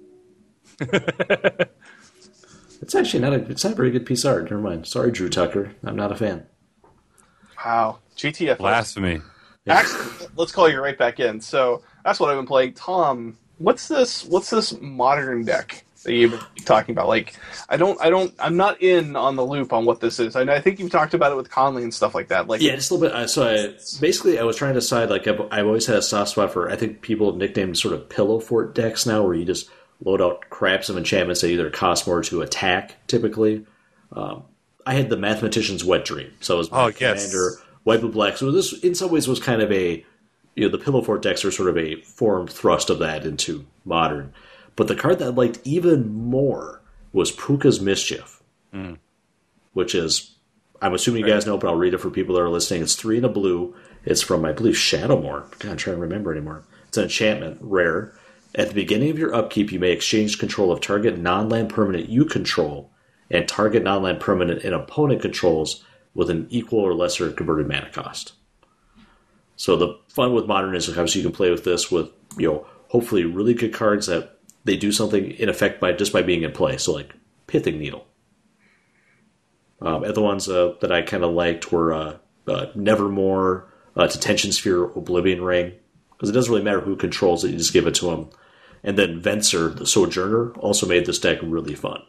It's actually not a it's not a very good piece of art. Never mind. Sorry, Drew Tucker. I'm not a fan. Wow. G T F. Blasphemy. Actually, let's call you right back in. So that's what I've been playing. Tom, what's this? What's this modern deck that you've been talking about? Like, I don't, I don't, I'm not in on the loop on what this is. I, I think you've talked about it with Conley and stuff like that. Like, Yeah, just a little bit. Uh, so I, basically, I was trying to decide. Like, I've, I've always had a soft spot for. I think people have nicknamed sort of pillow fort decks now, where you just load out craps of enchantments that either cost more to attack. Typically, um, I had the Mathematician's Wet Dream, so it was my Oh, yes. commander white blue black. So this, in some ways, was kind of a you know the pillow fort decks are sort of a form thrust of that into modern. But the card that I liked even more was Puka's Mischief, Mm. which is, I'm assuming you guys know, but I'll read it for people that are listening. It's three and a blue. It's from, I believe, Shadowmoor. God, I'm trying to remember anymore. It's an enchantment, rare. At the beginning of your upkeep, you may exchange control of target non-land permanent you control and target non-land permanent an opponent controls with an equal or lesser converted mana cost. So the fun with Modern is obviously you can play with this with, you know, hopefully really good cards that they do something in effect by just by being in play. So like Pithing Needle. Um, and the ones uh, that I kind of liked were uh, uh, Nevermore, uh, Detention Sphere, Oblivion Ring, because it doesn't really matter who controls it; you just give it to them. And then Venser, the Sojourner, also made this deck really fun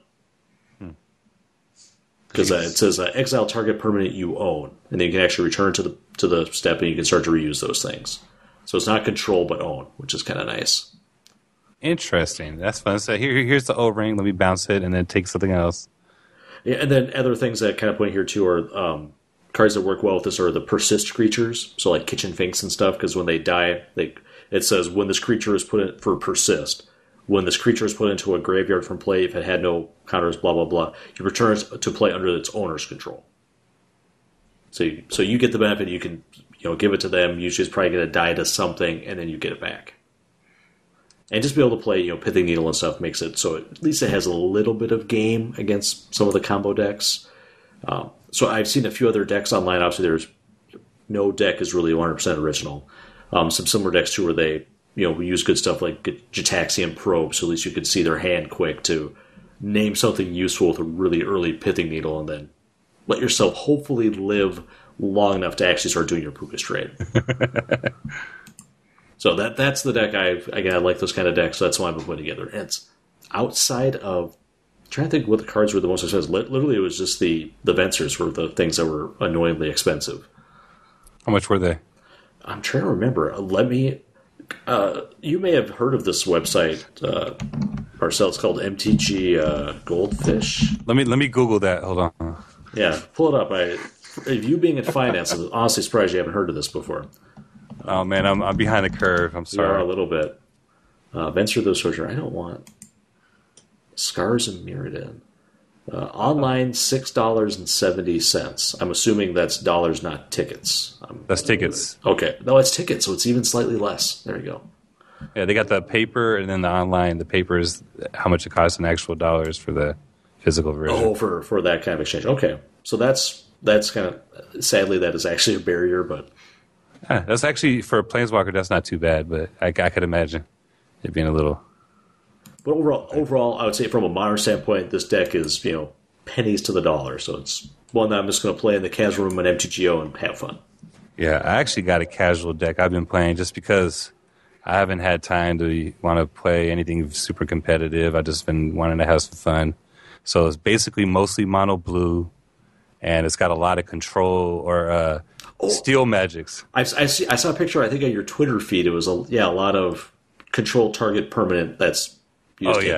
because uh, it says uh, exile target permanent you own, and then you can actually return to the to the step, and you can start to reuse those things. So it's not control but own, which is kind of nice. Interesting. That's fun. So here, here's the O ring. Let me bounce it and then take something else. Yeah, and then other things that kind of point here too are um, cards that work well with this are the persist creatures, so like Kitchen Finks and stuff, because when they die, they, it says when this creature is put in for persist, when this creature is put into a graveyard from play, if it had no counters, blah blah blah, it returns to play under its owner's control. So, you, so you get the benefit. You can, you know, give it to them. Usually, it's probably going to die to something, and then you get it back. And just be able to play, you know, Pithing Needle and stuff makes it so at least it has a little bit of game against some of the combo decks. Um, so I've seen a few other decks online. Obviously, there's no deck is really one hundred percent original. Um, some similar decks too, where they, you know, use good stuff like Jataxian Probe, so at least you could see their hand quick to name something useful with a really early Pithing Needle, and then let yourself hopefully live long enough to actually start doing your Puka's trade. So that that's the deck I again I like those kind of decks. So that's why I've been putting together. And it's outside of I'm trying to think what the cards were the most expensive. Literally, it was just the the Vensers were the things that were annoyingly expensive. How much were they? I'm trying to remember. Let me. Uh, you may have heard of this website, uh, Marcel. It's called M T G uh, Goldfish. Let me let me Google that. Hold on. Yeah, pull it up. I, if you being in finance, I'm honestly surprised you haven't heard of this before. Oh man, I'm I'm behind the curve. I'm You are sorry. a little bit. Uh, Venture the Sorcerer. I don't want Scars and Mirrodin. Uh, online six dollars and seventy cents. I'm assuming that's dollars, not tickets. I'm, That's tickets. Okay, no, it's tickets, so it's even slightly less. There you go. Yeah, they got the paper and then the online. The paper is how much it costs in actual dollars for the physical version. Oh, for for that kind of exchange. Okay, so that's that's kind of sadly that is actually a barrier, but Yeah, that's actually for a Planeswalker. That's not too bad, but I, I could imagine it being a little. but overall, overall, I would say from a modern standpoint, this deck is you know pennies to the dollar. So it's one that I'm just going to play in the casual room on M T G O and have fun. Yeah, I actually got a casual deck I've been playing just because I haven't had time to want to play anything super competitive. I've just been wanting to have some fun. So it's basically mostly mono blue, and it's got a lot of control or uh, Oh. steel magics. I, I, see, I saw a picture, I think, on your Twitter feed. It was, a, yeah, a lot of control target permanent that's used Oh, to yes.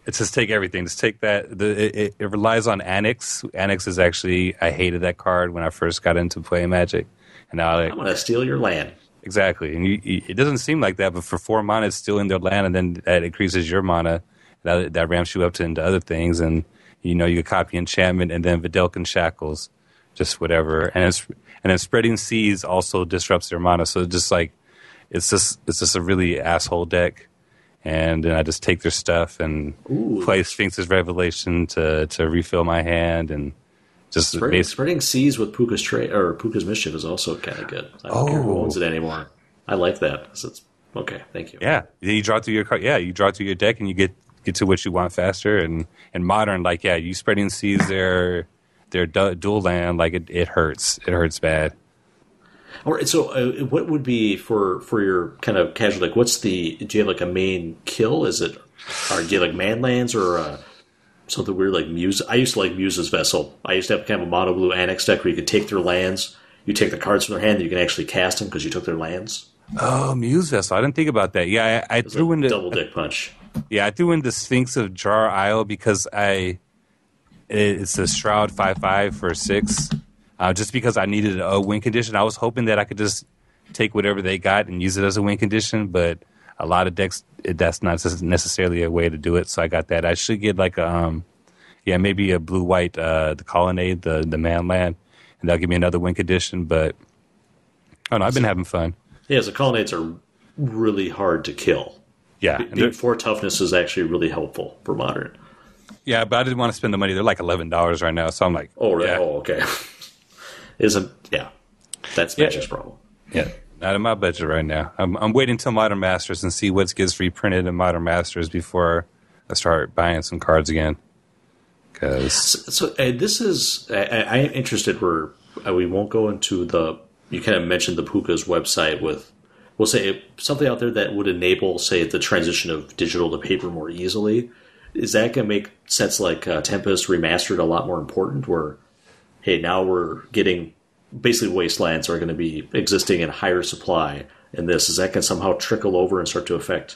It's just take everything. Just take that. The, it, it relies on Annex. Annex is actually, I hated that card when I first got into playing Magic. And now like, I'm going to steal your land. Exactly. And you, you, it doesn't seem like that, but for four mana, it's still in their land, and then that increases your mana. That, that ramps you up to into other things. And, you know, you could copy Enchantment and then Vidalcan Shackles, just whatever. And it's, and then Spreading Seas also disrupts their mana. So it's just like, it's just, it's just a really asshole deck. And then I just take their stuff and Ooh. play Sphinx's Revelation to, to refill my hand, and just spreading, spreading Seas with Puka's Tra- or Puka's Mischief is also kind of good. I don't oh. care who owns it anymore. I like that. So it's, okay, thank you. Yeah, you draw through your card. Yeah, you draw through your deck and you get get to what you want faster. And in Modern, like yeah, you Spreading Seas their their du- dual land, like it, it hurts. It hurts bad. All right, so uh, what would be for, for your kind of casual, like what's the, do you have like a main kill? Is it, or do you have like Manlands or uh, something weird like Muse? I used to like Muse's Vessel. I used to have kind of a mono blue Annex deck where you could take their lands, you take the cards from their hand, and you can actually cast them because you took their lands. Oh, Muse Vessel. I didn't think about that. Yeah, I, I threw like in the... Double dick punch. Yeah, I threw in the Sphinx of Jar Isle because I, it's a Shroud five five for six. Uh, just because I needed a win condition. I was hoping that I could just take whatever they got and use it as a win condition, but a lot of decks, it, that's not necessarily a way to do it, so I got that. I should get like a, um, yeah, maybe a blue-white, uh, the Colonnade, the, the Manland, and that'll give me another win condition, but I don't know, I've been having fun. Yeah, the Colonnades are really hard to kill. Yeah. Being four toughness is actually really helpful for Modern. Yeah, but I didn't want to spend the money. They're like eleven dollars right now, so I'm like, oh, right. yeah. Oh, okay. Isn't yeah, that's Magic's yeah. problem. Yeah, not in my budget right now. I'm I'm waiting till Modern Masters and see what gets reprinted in Modern Masters before I start buying some cards again. Cause so, so uh, this is I, I am interested. Where uh, we won't go into the. You kind of mentioned the Puka's website with, we'll say something out there that would enable, say, the transition of digital to paper more easily. Is that going to make sets like uh, Tempest Remastered a lot more important? Where hey, now we're getting basically wastelands are going to be existing in higher supply, and this is that going to somehow trickle over and start to affect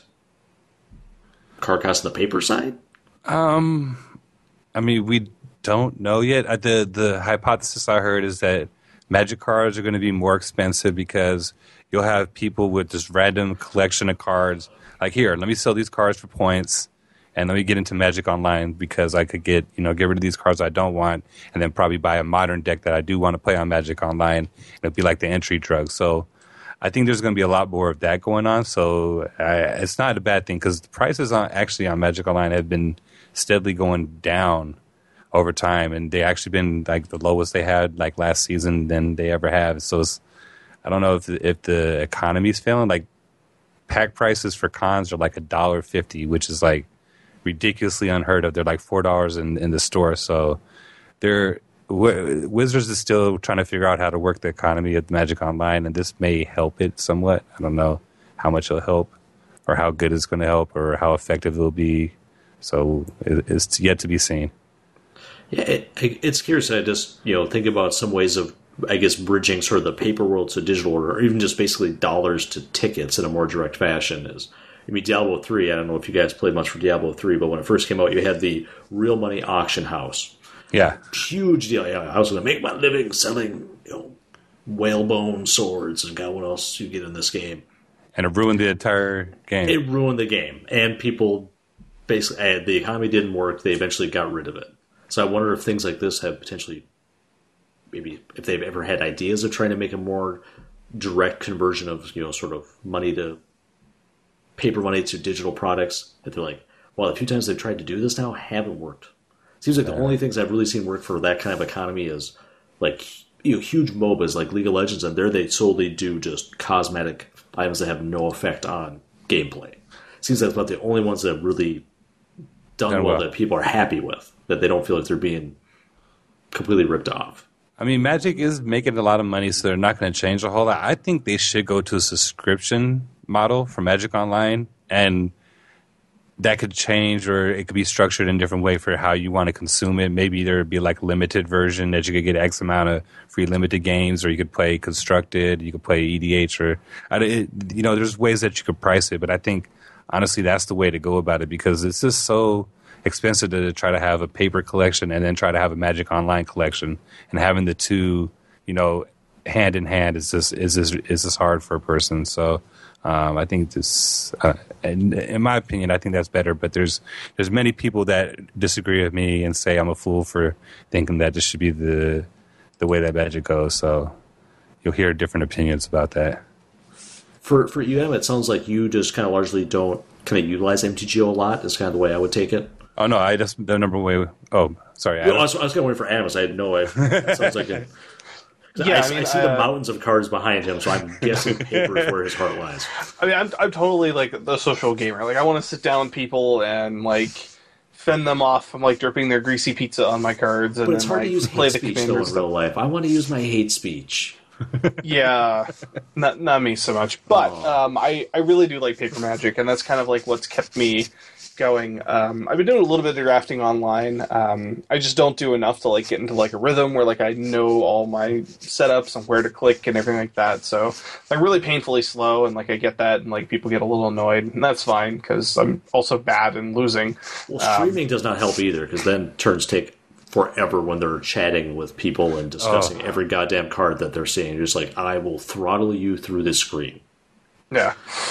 card costs on the paper side? Um, I mean, we don't know yet. Uh, the the hypothesis I heard is that Magic cards are going to be more expensive because you'll have people with this random collection of cards. Like, here, let me sell these cards for points. And let me get into Magic Online because I could get, you know, get rid of these cards I don't want and then probably buy a Modern deck that I do want to play on Magic Online. It'll be like the entry drug. So I think there's going to be a lot more of that going on. So I, it's not a bad thing because the prices on actually on Magic Online have been steadily going down over time. And they actually been like the lowest they had like last season than they ever have. So it's, I don't know if the, if the economy's failing. Like pack prices for cons are like a dollar fifty, which is like ridiculously unheard of. They're like four dollars in, in the store. So they're w- Wizards is still trying to figure out how to work the economy of Magic Online, and this may help it somewhat. I don't know how much it'll help or how good it's going to help or how effective it'll be. So it, it's yet to be seen. Yeah, it, it's curious. I just, you know, think about some ways of, I guess, bridging sort of the paper world to digital order, or even just basically dollars to tickets in a more direct fashion is, I mean, Diablo three, I don't know if you guys played much for Diablo three, but when it first came out, you had the real money auction house. Yeah. Huge deal. Yeah, I was going to make my living selling, you know, whalebone swords, and God, what else you get in this game? And it ruined the entire game. It ruined the game. And people, basically, the economy didn't work. They eventually got rid of it. So I wonder if things like this have potentially, maybe if they've ever had ideas of trying to make a more direct conversion of, you know, sort of money to, paper money to digital products, that they're like, well, a few times they've tried to do this now, haven't worked. Seems like the only things I've really seen work for that kind of economy is like, you know, huge MOBAs like League of Legends, and there they solely do just cosmetic items that have no effect on gameplay. Seems like about the only ones that have really done, done well, well that people are happy with, that they don't feel like they're being completely ripped off. I mean, Magic is making a lot of money, so they're not going to change a whole lot. I think they should go to a subscription model for Magic Online, and that could change, or it could be structured in a different way for how you want to consume it. Maybe there would be like a limited version that you could get X amount of free limited games, or you could play Constructed, you could play E D H, or it, you know, there's ways that you could price it. But I think honestly, that's the way to go about it because it's just so expensive to try to have a paper collection and then try to have a Magic Online collection, and having the two, you know, hand in hand is just is just, is just hard for a person. So um, I think this, uh, in, in my opinion, I think that's better. But there's there's many people that disagree with me and say I'm a fool for thinking that this should be the the way that Magic goes. So you'll hear different opinions about that. For for you, Em, it sounds like you just kind of largely don't kind of utilize M T G O a lot. Is kind of the way I would take it. Oh no, I just the number way. Oh, sorry. Well, I was, I was going to wait for Adam. So I had no idea. It sounds like it. Yeah, I, I, mean, I see uh, the mountains of cards behind him, so I'm guessing paper is where his heart lies. I mean, I'm I'm totally like the social gamer. Like, I want to sit down with people and like fend them off from like dripping their greasy pizza on my cards. And but it's then, hard like, to use play hate the speech though in real life. I want to use my hate speech. Yeah, not not me so much, but um, I I really do like paper Magic, and that's kind of like what's kept me going. Um, I've been doing a little bit of drafting online. Um, I just don't do enough to like get into like a rhythm where like I know all my setups and where to click and everything like that. So I'm really painfully slow, and like I get that, and like people get a little annoyed, and that's fine because I'm also bad in losing. Well, streaming um, does not help either, because then turns take forever when they're chatting with people and discussing oh. every goddamn card that they're seeing. You're just like, I will throttle you through this screen. Yeah,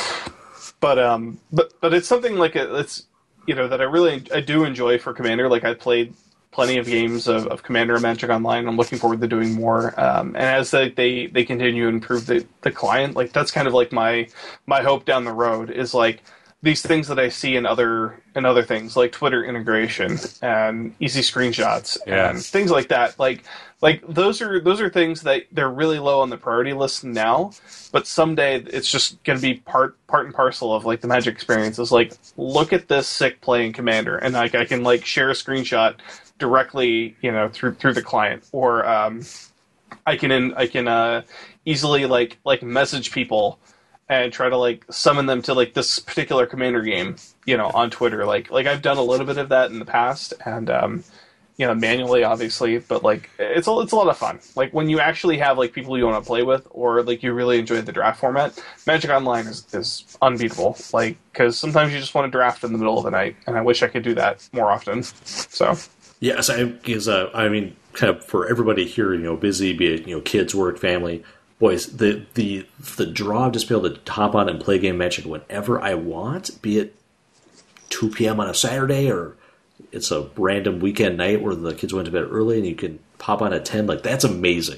but um, but but it's something like a, it's. You know, that I really I do enjoy for Commander. Like, I played plenty of games of, of Commander and Magic Online. I'm looking forward to doing more. Um, and as they, they, they continue to improve the, the client, like, that's kind of like my my hope down the road is like these things that I see in other in other things, like Twitter integration and easy screenshots yeah. and things like that. Like like those are those are things that they're really low on the priority list now, but someday it's just going to be part part and parcel of like the Magic experience. Is like, look at this sick play in Commander, and like I can like share a screenshot directly, you know, through through the client, or um, I can in, I can uh, easily like like message people and try to like summon them to like this particular Commander game, you know, on Twitter. Like like I've done a little bit of that in the past, and um, you know, manually obviously, but like it's a it's a lot of fun. Like when you actually have like people you want to play with, or like you really enjoy the draft format, Magic Online is, is unbeatable. Like, because sometimes you just want to draft in the middle of the night, and I wish I could do that more often. So yes, I because uh, I mean, kind of for everybody here, you know, busy, be it you know, kids, work, family. Boys, the the the draw of just be able to hop on and play game Magic whenever I want, be it two p.m. on a Saturday or it's a random weekend night where the kids went to bed early and you can pop on at ten, like that's amazing.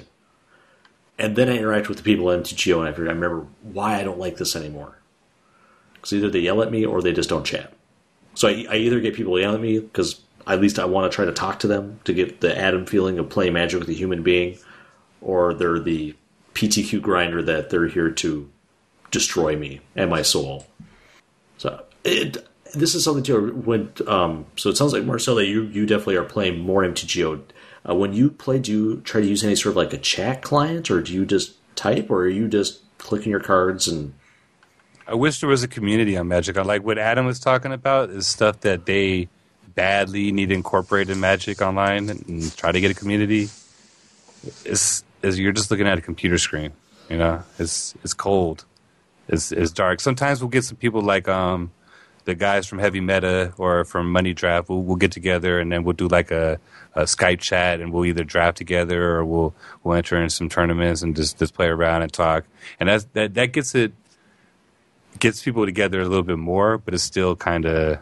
And then I interact with the people at M T G O and I figure I remember why I don't like this anymore. Because either they yell at me or they just don't chat. So I, I either get people yelling at me because at least I want to try to talk to them to get the Adam feeling of playing Magic with a human being, or they're the P T Q grinder that they're here to destroy me and my soul. So it, this is something too. When um, so it sounds like Marcel that you you definitely are playing more M T G O. Uh, when you play, do you try to use any sort of like a chat client, or do you just type, or are you just clicking your cards and? I wish there was a community on Magic. Like what Adam was talking about is stuff that they badly need to incorporate in Magic Online and try to get a community. It's is you're just looking at a computer screen, you know. It's it's cold, it's it's dark. Sometimes we'll get some people like um the guys from Heavy Meta or from Money Draft. We'll, we'll get together and then we'll do like a, a Skype chat, and we'll either draft together or we'll we'll enter in some tournaments and just, just play around and talk. And that's, that that gets it gets people together a little bit more, but it's still kind of.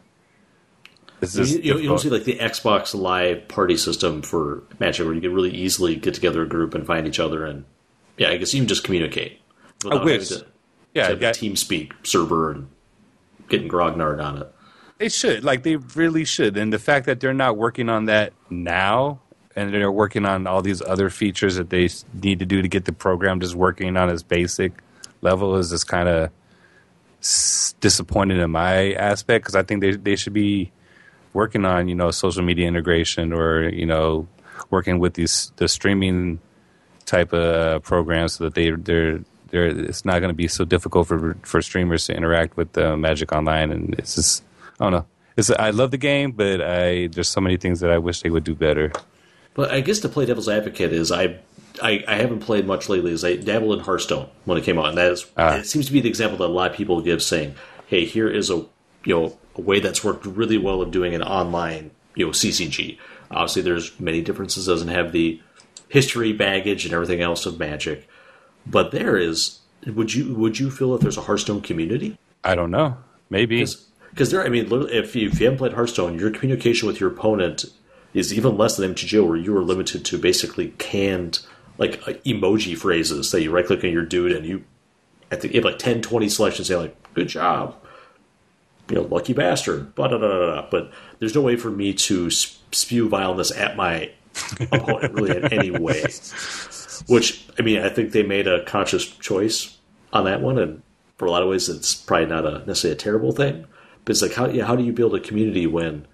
You, you, you don't see like the Xbox Live party system for Magic where you can really easily get together a group and find each other, and yeah, I guess you can just communicate. I wish. To, yeah, to have a TeamSpeak server and getting grognard on it. They should. Like, they really should. And the fact that they're not working on that now, and they're working on all these other features that they need to do to get the program just working on its basic level is just kind of disappointing in my aspect, because I think they they should be working on, you know, social media integration, or, you know, working with these the streaming type of programs so that they they're they're it's not going to be so difficult for for streamers to interact with uh, Magic Online. And it's just, I don't know. It's I love the game, but I there's so many things that I wish they would do better. But I guess to play devil's advocate is I I, I haven't played much lately. Is I dabbled in Hearthstone when it came out, and that is uh, it seems to be the example that a lot of people give, saying, "Hey, here is a you know, a way that's worked really well of doing an online, you know, C C G. Obviously, there's many differences. It doesn't have the history, baggage, and everything else of Magic. But there is. Would you would you feel that there's a Hearthstone community? I don't know. Maybe. Because there, I mean, if you, if you haven't played Hearthstone, your communication with your opponent is even less than M T G O, where you are limited to basically canned, like, uh, emoji phrases that you right-click on your dude and you, at the, you have like ten, twenty selections, say, like, good job, you know, lucky bastard, blah, blah, blah, blah, blah. But there's no way for me to spew vileness at my opponent, really, in any way. Which, I mean, I think they made a conscious choice on that one, and for a lot of ways, it's probably not a necessarily a terrible thing. But it's like, how, yeah, how do you build a community when,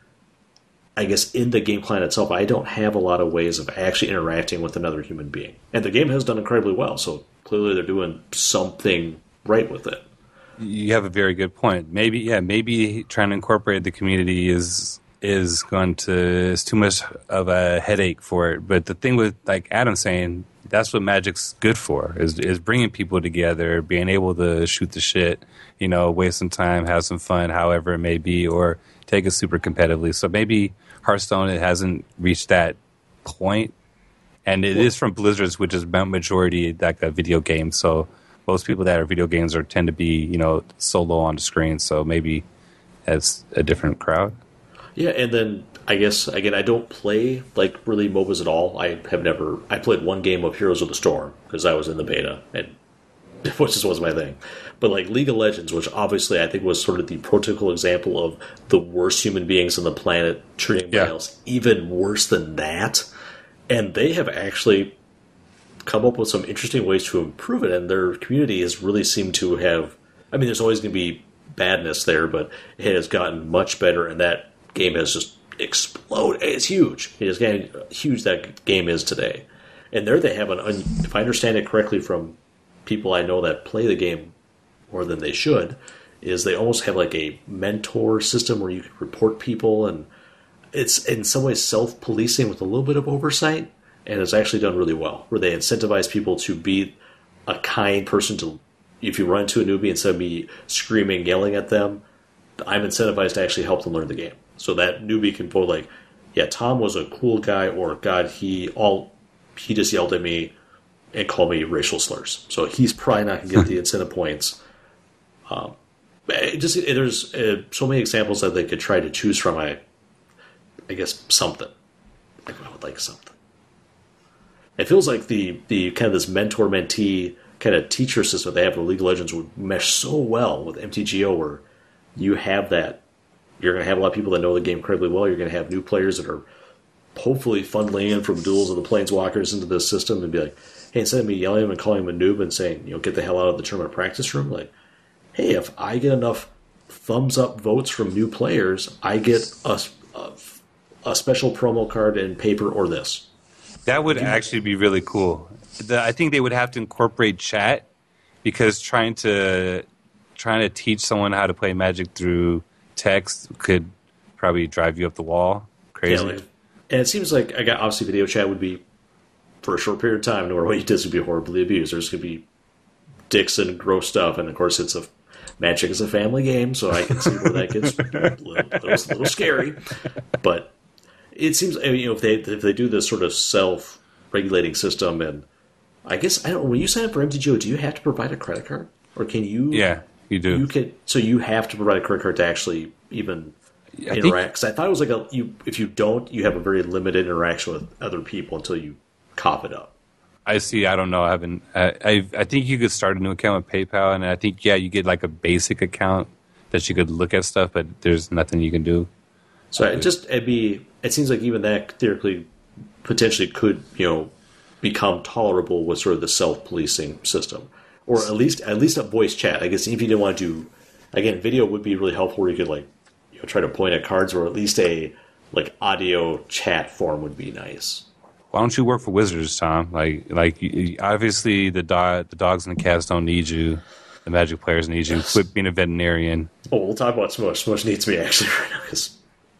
I guess, in the game client itself, I don't have a lot of ways of actually interacting with another human being. And the game has done incredibly well, so clearly they're doing something right with it. You have a very good point. Maybe, yeah, maybe trying to incorporate the community is is going to is too much of a headache for it. But the thing with, like Adam's saying, that's what Magic's good for, is is bringing people together, being able to shoot the shit, you know, waste some time, have some fun, however it may be, or take it super competitively. So maybe Hearthstone, it hasn't reached that point. And it well, is from Blizzard's, which is majority like a video game. So most people that are video games are tend to be, you know, solo on the screen. So maybe that's a different crowd. Yeah, and then I guess, again, I don't play, like, really M O B As at all. I have never... I played one game of Heroes of the Storm, because I was in the beta, and which just was my thing. But, like, League of Legends, which obviously I think was sort of the prototypical example of the worst human beings on the planet treating yeah. else even worse than that. And they have actually come up with some interesting ways to improve it, and their community has really seemed to have... I mean, there's always going to be badness there, but it has gotten much better, and that game has just exploded. It's huge. It is getting huge that game is today. And there they have an, if I understand it correctly from people I know that play the game more than they should, is they almost have like a mentor system where you can report people, and it's in some ways self-policing with a little bit of oversight, and it's actually done really well, where they incentivize people to be a kind person. To, if you run into a newbie, instead of me screaming, yelling at them, I'm incentivized to actually help them learn the game. So that newbie can vote like, yeah, Tom was a cool guy, or God, he all he just yelled at me and called me racial slurs. So he's probably not going to get the incentive points. Um, it just it, there's uh, so many examples that they could try to choose from. I, I guess something. I would like something. It feels like the the kind of this mentor mentee kind of teacher system they have in League of Legends would mesh so well with M T G O, where you have that. You're going to have a lot of people that know the game incredibly well. You're going to have new players that are hopefully funneling in from Duels of the Planeswalkers into this system and be like, hey, instead of me yelling at him and calling him a noob and saying, you know, get the hell out of the tournament practice room, like, hey, if I get enough thumbs up votes from new players, I get a, a, a special promo card in paper or this. That would actually be really cool. The, I think they would have to incorporate chat, because trying to trying to teach someone how to play Magic through text could probably drive you up the wall. Crazy. Yeah, like, and it seems like, I got obviously video chat would be for a short period of time. No matter what you did, would be horribly abused. There's going to be dicks and gross stuff, and of course, it's a Magic is a family game, so I can see where that gets a little, a little scary. But it seems, you know, if they if they do this sort of self-regulating system, and I guess I don't. When you sign up for M T G O, do you have to provide a credit card, or can you? Yeah. You do. You can, so you have to provide a credit card to actually even I interact. Because I thought it was like a you. If you don't, you have a very limited interaction with other people until you cop it up. I see. I don't know. I haven't. I I, I think you could start a new account with PayPal, and I think yeah, you get like a basic account that you could look at stuff, but there's nothing you can do. So it just it'd be. It seems like even that theoretically, potentially could you know become tolerable with sort of the self-policing system. Or at least at least a voice chat. I guess if you didn't want to do, again, video would be really helpful where you could like you know try to point at cards, or at least a like audio chat form would be nice. Why don't you work for Wizards, Tom? Like like you, obviously the dog the dogs and the cats don't need you. The Magic players need you. Quit being a veterinarian. Oh, we'll talk about Smush. Smush needs me actually right now because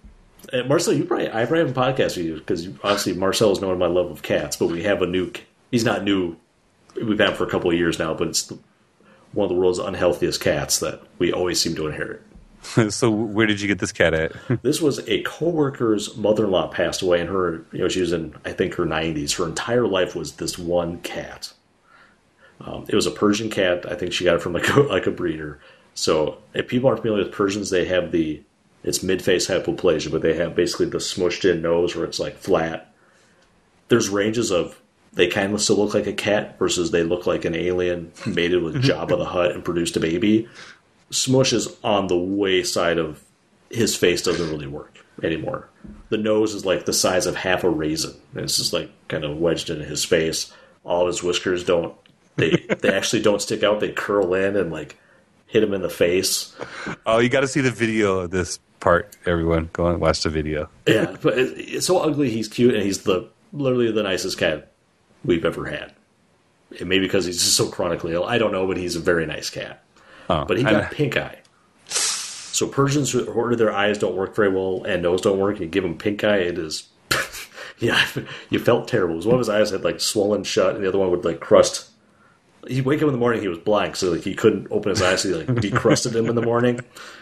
uh, Marcel, you probably I probably have a podcast with you because obviously Marcel is knowing my love of cats, but we have a new. He's not new. We've had him for a couple of years now, but it's the, one of the world's unhealthiest cats that we always seem to inherit. So where did you get this cat at? This was a coworker's mother-in-law passed away, and her, you know, she was in, I think, her nineties. Her entire life was this one cat. Um, it was a Persian cat. I think she got it from like a, like a breeder. So if people aren't familiar with Persians, they have the, it's mid-face hypoplasia, but they have basically the smushed-in nose where it's like flat. There's ranges of, they kind of still look like a cat versus they look like an alien mated with Jabba the Hutt and produced a baby. Smush is on the way side of his face doesn't really work anymore. The nose is like the size of half a raisin. And it's just like kind of wedged into his face. All of his whiskers don't, they they actually don't stick out. They curl in and like hit him in the face. Oh, you got to see the video of this part, everyone. Go and watch the video. Yeah, but it's so ugly. He's cute, and he's the literally the nicest cat we've ever had. And maybe because he's just so chronically ill. I don't know, but he's a very nice cat. Oh, but he got I, pink eye. So Persians who order their eyes don't work very well and nose don't work. You give him pink eye, it is... yeah, you felt terrible. It was one of his eyes had like swollen shut, and the other one would like crust. He'd wake up in the morning, he was blind, so like he couldn't open his eyes, so he like decrusted him in the morning.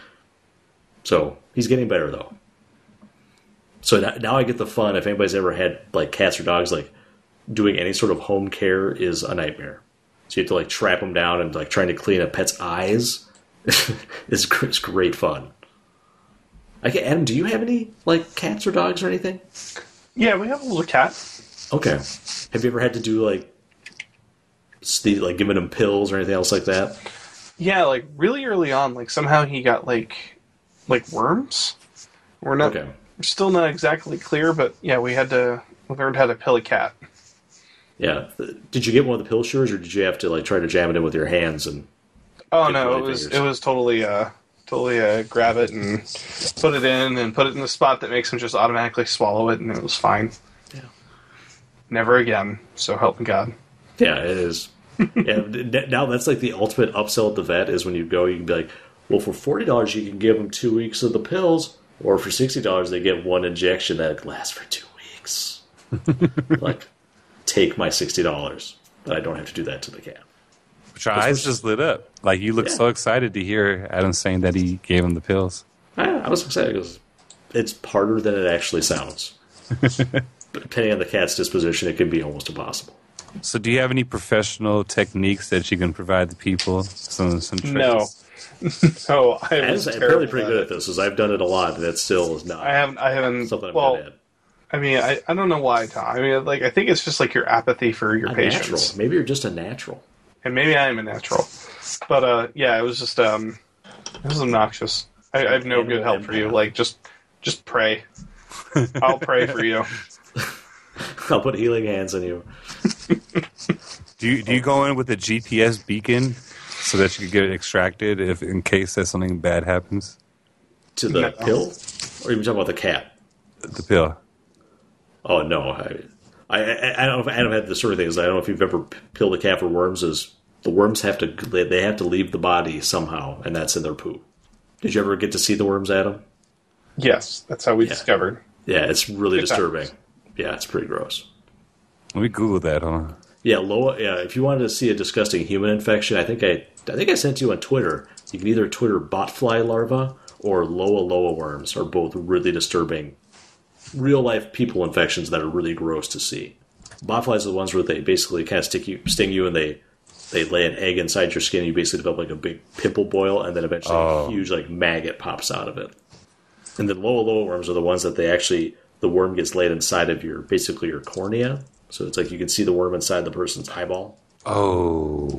So he's getting better, though. So now, now I get the fun. If anybody's ever had like cats or dogs, like doing any sort of home care is a nightmare. So you have to like trap them down and like trying to clean a pet's eyes. it's, it's great fun. Okay, Adam, do you have any like cats or dogs or anything? Yeah, we have a little cat. Okay. Have you ever had to do like like giving him pills or anything else like that? Yeah, like really early on, like somehow he got like like worms. We're not okay. We're still not exactly clear, but yeah, we had to we learned how to pill a cat. Yeah. Did you get one of the pill shirts, or did you have to like try to jam it in with your hands and? Oh no, it was fingers? It was totally uh totally uh grab it and put it in and put it in the spot that makes him just automatically swallow it, and it was fine. Yeah. Never again. So help me God. Yeah, it is. Yeah. Now that's like the ultimate upsell at the vet is when you go, you can be like, well, for forty dollars you can give them two weeks of the pills, or for sixty dollars they get one injection that lasts for two weeks. Like. Take my sixty dollars, but I don't have to do that to the cat. But your eyes just lit up. Like, you look yeah. so excited to hear Adam saying that he gave him the pills. I, I was excited because it's harder than it actually sounds. Depending on the cat's disposition, it can be almost impossible. So do you have any professional techniques that you can provide the people? Some, some tricks? No. no, I was I'm apparently pretty good at this, because I've done it a lot, and that still is not I haven't, I haven't, something I'm well, good at. I mean, I, I don't know why, Tom. I mean, like, I think it's just like your apathy for your a patients. Natural. Maybe you're just a natural. And maybe I am a natural. But, uh, yeah, it was just, um, it was obnoxious. I, I have no good help for you. Like, just, just pray. I'll pray for you. I'll put healing hands on you. Do you, do you go in with a G P S beacon so that you could get it extracted if, in case that something bad happens? To the no. pill? Or are you talking about the cat? The pill. Oh no, I, I I don't know if Adam had this sort of thing. I don't know if you've ever pilled a cat for worms. Is the worms have to they have to leave the body somehow, and that's in their poo. Did you ever get to see the worms, Adam? Yes, that's how we yeah. discovered. Yeah, it's really Good disturbing. Times. Yeah, it's pretty gross. Let me Google that, huh? Yeah, Loa. Yeah, if you wanted to see a disgusting human infection, I think I I think I sent you on Twitter. You can either Twitter botfly larva or Loa Loa worms are both really disturbing. Real life people infections that are really gross to see. Botflies are the ones where they basically kind of stick you, sting you, and they they lay an egg inside your skin. And you basically develop like a big pimple boil, and then eventually oh. a huge like maggot pops out of it. And then Loa Loa worms are the ones that they actually the worm gets laid inside of your basically your cornea, so it's like you can see the worm inside the person's eyeball. Oh,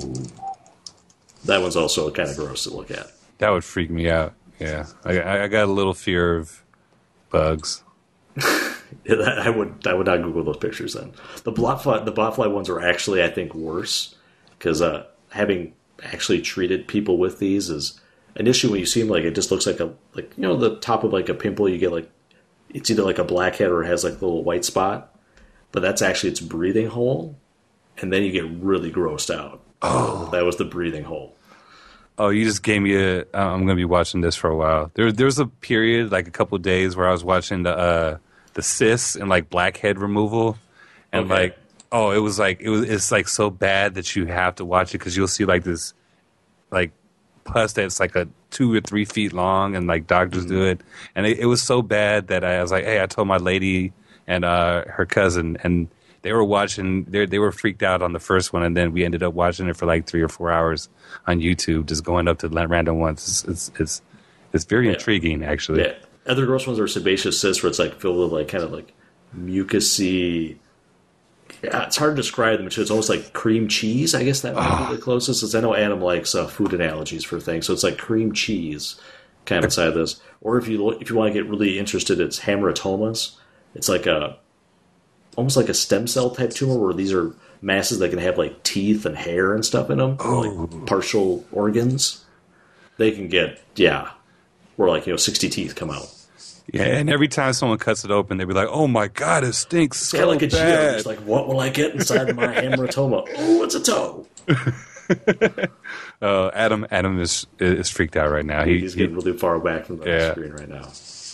that one's also kind of gross to look at. That would freak me out. Yeah, I, I got a little fear of bugs. yeah, that, I would I would not Google those pictures then. The botfly the botfly ones are actually I think worse because uh, having actually treated people with these is an issue when you see them. Like it just looks like a like you know the top of like a pimple. You get like it's either like a blackhead or it has like a little white spot, but that's actually its breathing hole, and then you get really grossed out. Oh, that was the breathing hole. Oh, you just gave me a. I'm going to be watching this for a while. There, there was a period, like a couple of days, where I was watching the uh, the cysts and like blackhead removal, and okay. like, oh, it was like it was. It's like so bad that you have to watch it because you'll see like this, like pus that's like a two or three feet long, and like doctors mm-hmm. do it, and it, it was so bad that I was like, hey, I told my lady and uh, her cousin, and they were watching. They they were freaked out on the first one, and then we ended up watching it for like three or four hours on YouTube, just going up to random ones. It's it's it's, it's very yeah. intriguing, actually. Yeah. Other gross ones are sebaceous cysts, where it's like filled with like kind of like mucusy. Yeah, it's hard to describe them. It's almost like cream cheese. I guess that might oh. be the closest. As I know Adam likes uh, food analogies for things, so it's like cream cheese kind of inside this. Or if you look, if you want to get really interested, it's hamartomas. It's like a almost like a stem cell type tumor where these are masses that can have like teeth and hair and stuff in them, oh. or like partial organs. They can get yeah, where like you know sixty teeth come out. Yeah, and every time someone cuts it open, they'd be like, "Oh my god, it stinks so yeah, like a bad." It's like, what will I get inside my hamartoma? Oh, it's a toe. uh, Adam, Adam is is freaked out right now. He, He's getting he, really far back from the yeah. screen right now.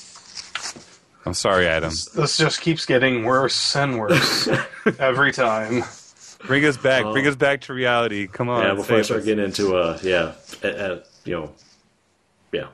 I'm sorry, Adam. This, this just keeps getting worse and worse every time. Bring us back. Uh, Bring us back to reality. Come on. Yeah, before I start us. getting into uh, yeah, uh, uh, you know, yeah.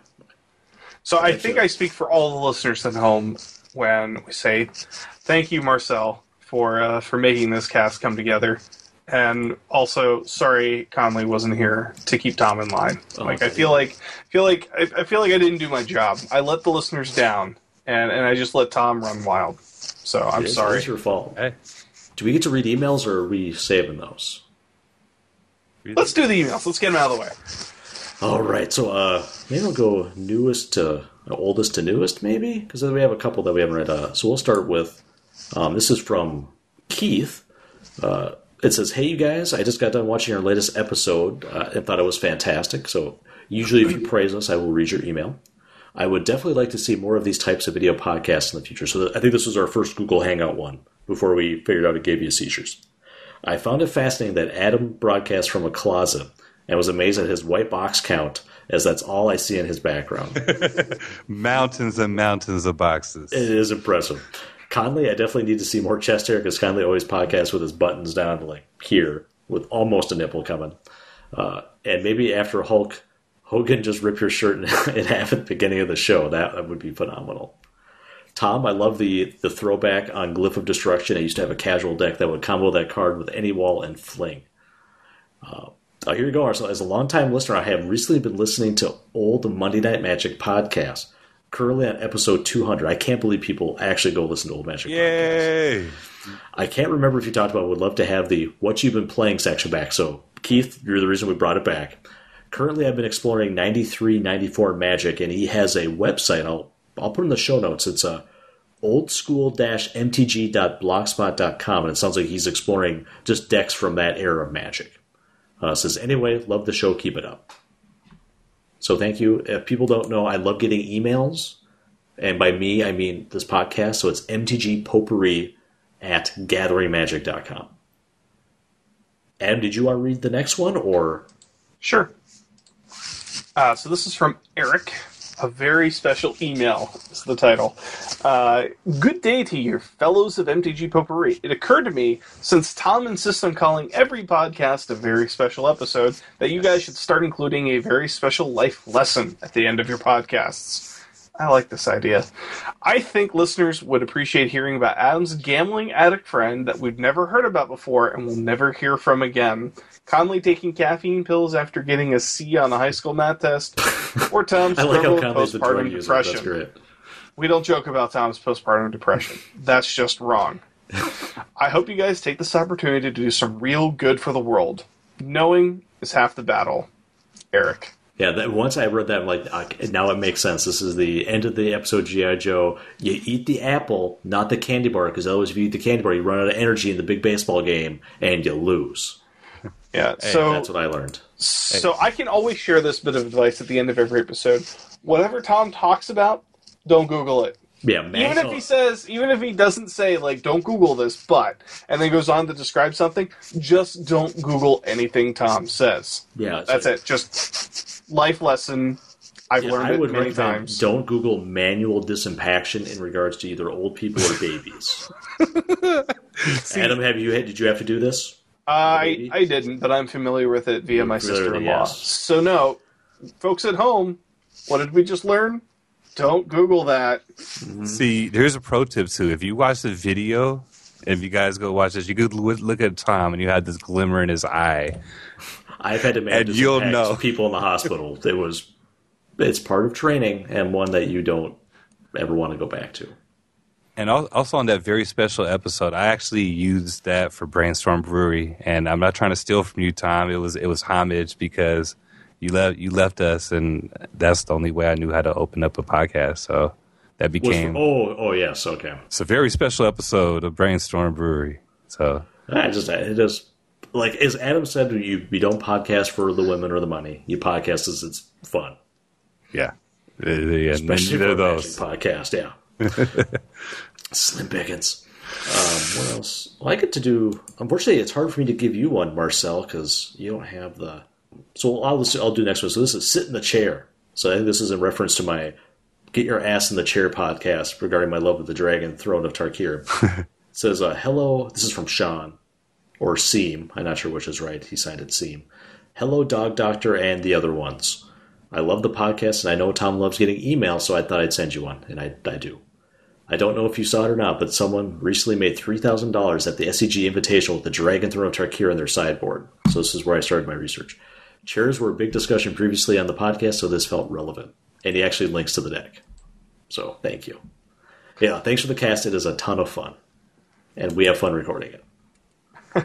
So I think I speak for all the listeners at home when we say thank you, Marcel, for uh, for making this cast come together, and also sorry Conley wasn't here to keep Tom in line. Oh, like I feel like feel like I, I feel like I didn't do my job. I let the listeners down, and, and I just let Tom run wild. So I'm it's, sorry. It's your fault. Hey. Do we get to read emails, or are we saving those? Let's do the emails. Let's get them out of the way. All right, so uh, maybe we'll go newest to uh, oldest to newest, maybe, because we have a couple that we haven't read. Uh, so we'll start with um, this is from Keith. Uh, it says, "Hey, you guys, I just got done watching your latest episode uh, and thought it was fantastic. So usually, if you praise us, I will read your email. I would definitely like to see more of these types of video podcasts in the future." So I think this was our first Google Hangout one before we figured out it gave you seizures. "I found it fascinating that Adam broadcasts from a closet, and was amazed at his white box count, as that's all I see in his background." Mountains and mountains of boxes. It is impressive. Conley, I definitely need to see more chest hair, because Conley always podcasts with his buttons down to like here, with almost a nipple coming. Uh, and maybe after Hulk Hogan just rip your shirt in, in half at the beginning of the show. That, that would be phenomenal. Tom, I love the, the throwback on Glyph of Destruction. I used to have a casual deck that would combo that card with any wall and fling. Uh, Oh, here you go, Arsenal. As a longtime listener, I have recently been listening to old Monday Night Magic podcasts. Currently on episode two hundred. I can't believe people actually go listen to old Magic Yay. podcasts. I can't remember if you talked about, would love to have the What You've Been Playing section back. So, Keith, you're the reason we brought it back. Currently, I've been exploring ninety-three ninety-four Magic, and he has a website. I'll I'll put in the show notes. It's a oldschool m t g dot blogspot dot com, and it sounds like he's exploring just decks from that era of Magic. Uh, says, anyway, love the show, keep it up. So thank you. If people don't know, I love getting emails. And by me, I mean this podcast. So it's m t g potpourri at gathering magic dot com. Adam, did you want to read the next one? Or Sure. Uh, so this is from Eric. A very special email is the title. Uh, Good day to you, fellows of M T G Potpourri. It occurred to me, since Tom insists on calling every podcast a very special episode, that you guys should start including a very special life lesson at the end of your podcasts. I like this idea. I think listeners would appreciate hearing about Adam's gambling addict friend that we've never heard about before and will never hear from again. Conley taking caffeine pills after getting a C on the high school math test, or Tom's I like struggle how with postpartum depression. That's great. We don't joke about Tom's postpartum depression. That's just wrong. I hope you guys take this opportunity to do some real good for the world. Knowing is half the battle. Eric. Yeah, that, once I read that, I'm like, okay, now it makes sense. This is the end of the episode, G I. Joe. You eat the apple, not the candy bar, because otherwise if you eat the candy bar, you run out of energy in the big baseball game, and you lose. Yeah, Hey, so that's what I learned. So I can always share this bit of advice at the end of every episode. Whatever Tom talks about, don't Google it. Yeah, man. Even if he says, even if he doesn't say, like, don't Google this, but, and then goes on to describe something, just don't Google anything Tom says. Yeah, that's so, it. Just life lesson. I've yeah, learned I it would many recommend times. Don't Google manual disimpaction in regards to either old people or babies. See, Adam, have you did you have to do this? I I didn't, but I'm familiar with it via You're my familiar with it, sister-in-law. yes. So no, folks at home, what did we just learn? Don't Google that. Mm-hmm. See, there's a pro tip too. If you watch the video, if you guys go watch this, you could look at Tom and you had this glimmer in his eye. I've had to manage and you'll know. people in the hospital. It was, it's part of training and one that you don't ever want to go back to. And also on that very special episode, I actually used that for Brainstorm Brewery, and I'm not trying to steal from you, Tom. It was it was homage because you left you left us, and that's the only way I knew how to open up a podcast. So that became for, oh oh yes okay. It's a very special episode of Brainstorm Brewery. So I just it just like as Adam said, you you don't podcast for the women or the money. You podcast as it's fun. Yeah, yeah, especially for a those podcast. Yeah. Slim Pickens. Um, what else? Well, I get to do. Unfortunately, it's hard for me to give you one, Marcel, because you don't have the. So I'll I'll do next one. So this is sit in the chair. So I think this is in reference to my Get Your Ass in the Chair podcast regarding my love of the Dragon Throne of Tarkir. It says, uh, "Hello." This is from Sean or Seam. I'm not sure which is right. He signed it Seam. Hello, Dog Doctor, and the other ones. I love the podcast, and I know Tom loves getting emails, so I thought I'd send you one, and I I do. I don't know if you saw it or not, but someone recently made three thousand dollars at the S C G Invitational with the Dragon Throne of Tarkir on their sideboard. So this is where I started my research. Chairs were a big discussion previously on the podcast, so this felt relevant. And he actually links to the deck. So thank you. Yeah, thanks for the cast. It is a ton of fun. And we have fun recording it.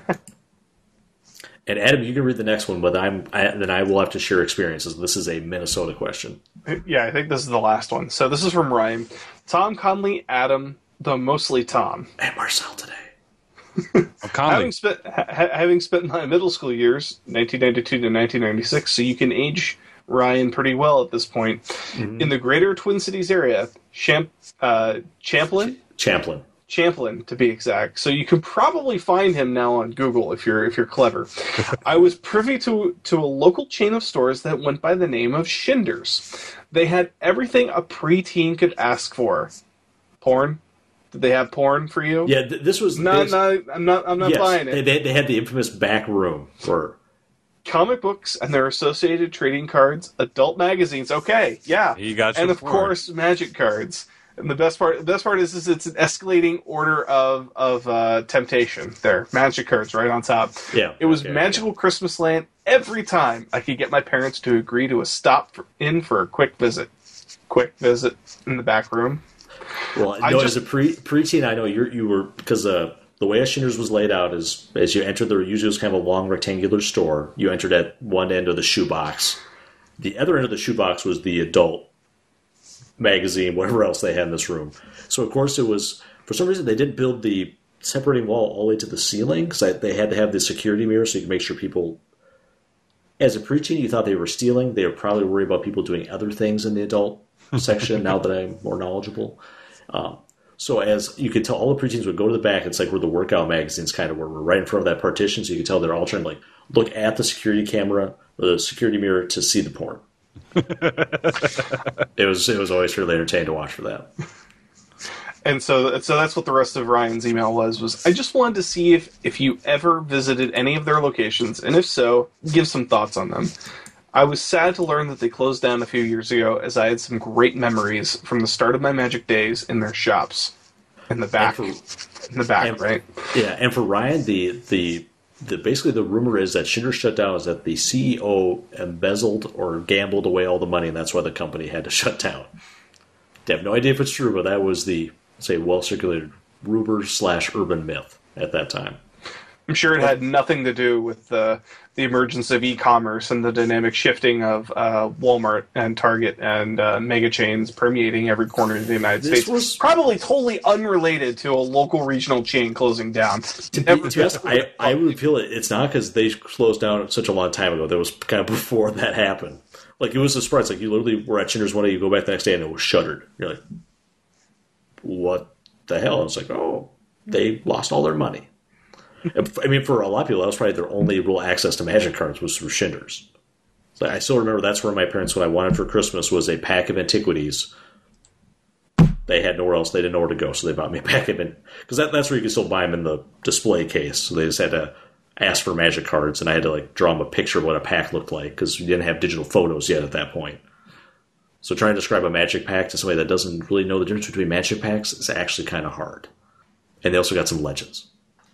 And Adam, you can read the next one, but I'm I, then I will have to share experiences. This is a Minnesota question. Yeah, I think this is the last one. So this is from Ryan. Tom Conley, Adam, though mostly Tom. And Marcel today. having, spent, ha- having spent my middle school years, nineteen ninety-two to nineteen ninety-six, so you can age Ryan pretty well at this point, mm-hmm. in the greater Twin Cities area, Champ, uh, Champlin? Champlin. Champlin, to be exact. So you can probably find him now on Google if you're if you're clever. I was privy to to a local chain of stores that went by the name of Shinders. They had everything a preteen could ask for. Porn? Did they have porn for you? Yeah, th- this was no, no. I'm not. I'm not yes, buying it. They, they had the infamous back room for comic books and their associated trading cards, adult magazines. Okay, yeah, you got and of porn. course, magic cards. And the best part, the best part is, is it's an escalating order of of uh, temptation. There, magic cards right on top. Yeah, it was okay, magical yeah. Christmas land every time I could get my parents to agree to a stop for, in for a quick visit. Quick visit in the back room. Well, I no, just, as a pre preteen, I know you you were because uh, the way a Shinders was laid out is as you entered the usually was kind of a long rectangular store. You entered at one end of the shoebox. The other end of the shoebox was the adult magazine, whatever else they had in this room. So, of course, it was, for some reason, they didn't build the separating wall all the way to the ceiling because they had to have the security mirror so you could make sure people, as a preteen, you thought they were stealing. They were probably worried about people doing other things in the adult section now that I'm more knowledgeable. Um, so, as you could tell, all the preteens would go to the back. It's like where the workout magazines kind of were. We're right in front of that partition, so you could tell they're all trying to like look at the security camera, the security mirror to see the porn. it was it was always really entertaining to watch for that. And so so that's what the rest of Ryan's email was, was I just wanted to see if, if you ever visited any of their locations, and if so, give some thoughts on them. I was sad to learn that they closed down a few years ago, as I had some great memories from the start of my Magic days in their shops. In the back. For, in the back, and, right? Yeah, and for Ryan, the the The, basically, the rumor is that Schindler shut down is that the C E O embezzled or gambled away all the money, and that's why the company had to shut down. I have no idea if it's true, but that was the, say, well-circulated rumor slash urban myth at that time. I'm sure it had nothing to do with the the emergence of e-commerce and the dynamic shifting of uh, Walmart and Target and uh, mega chains permeating every corner of the United this States. Was probably totally unrelated to a local regional chain closing down. To be honest, I, I would feel it. It's not because they closed down such a long time ago. That was kind of before that happened. Like, it was a surprise. Like, you literally were at Schindler's one day, you go back the next day, and it was shuttered. You're like, what the hell? And it's like, oh, they lost all their money. I mean, for a lot of people, that was probably their only real access to Magic cards was through Schindler's. So I still remember that's where my parents, what I wanted for Christmas was a pack of antiquities. They had nowhere else. They didn't know where to go, so they bought me a pack of it. Because that, that's where you can still buy them in the display case. So they just had to asked for Magic cards, and I had to like draw them a picture of what a pack looked like because we didn't have digital photos yet at that point. So trying to describe a Magic pack to somebody that doesn't really know the difference between Magic packs is actually kind of hard. And they also got some legends.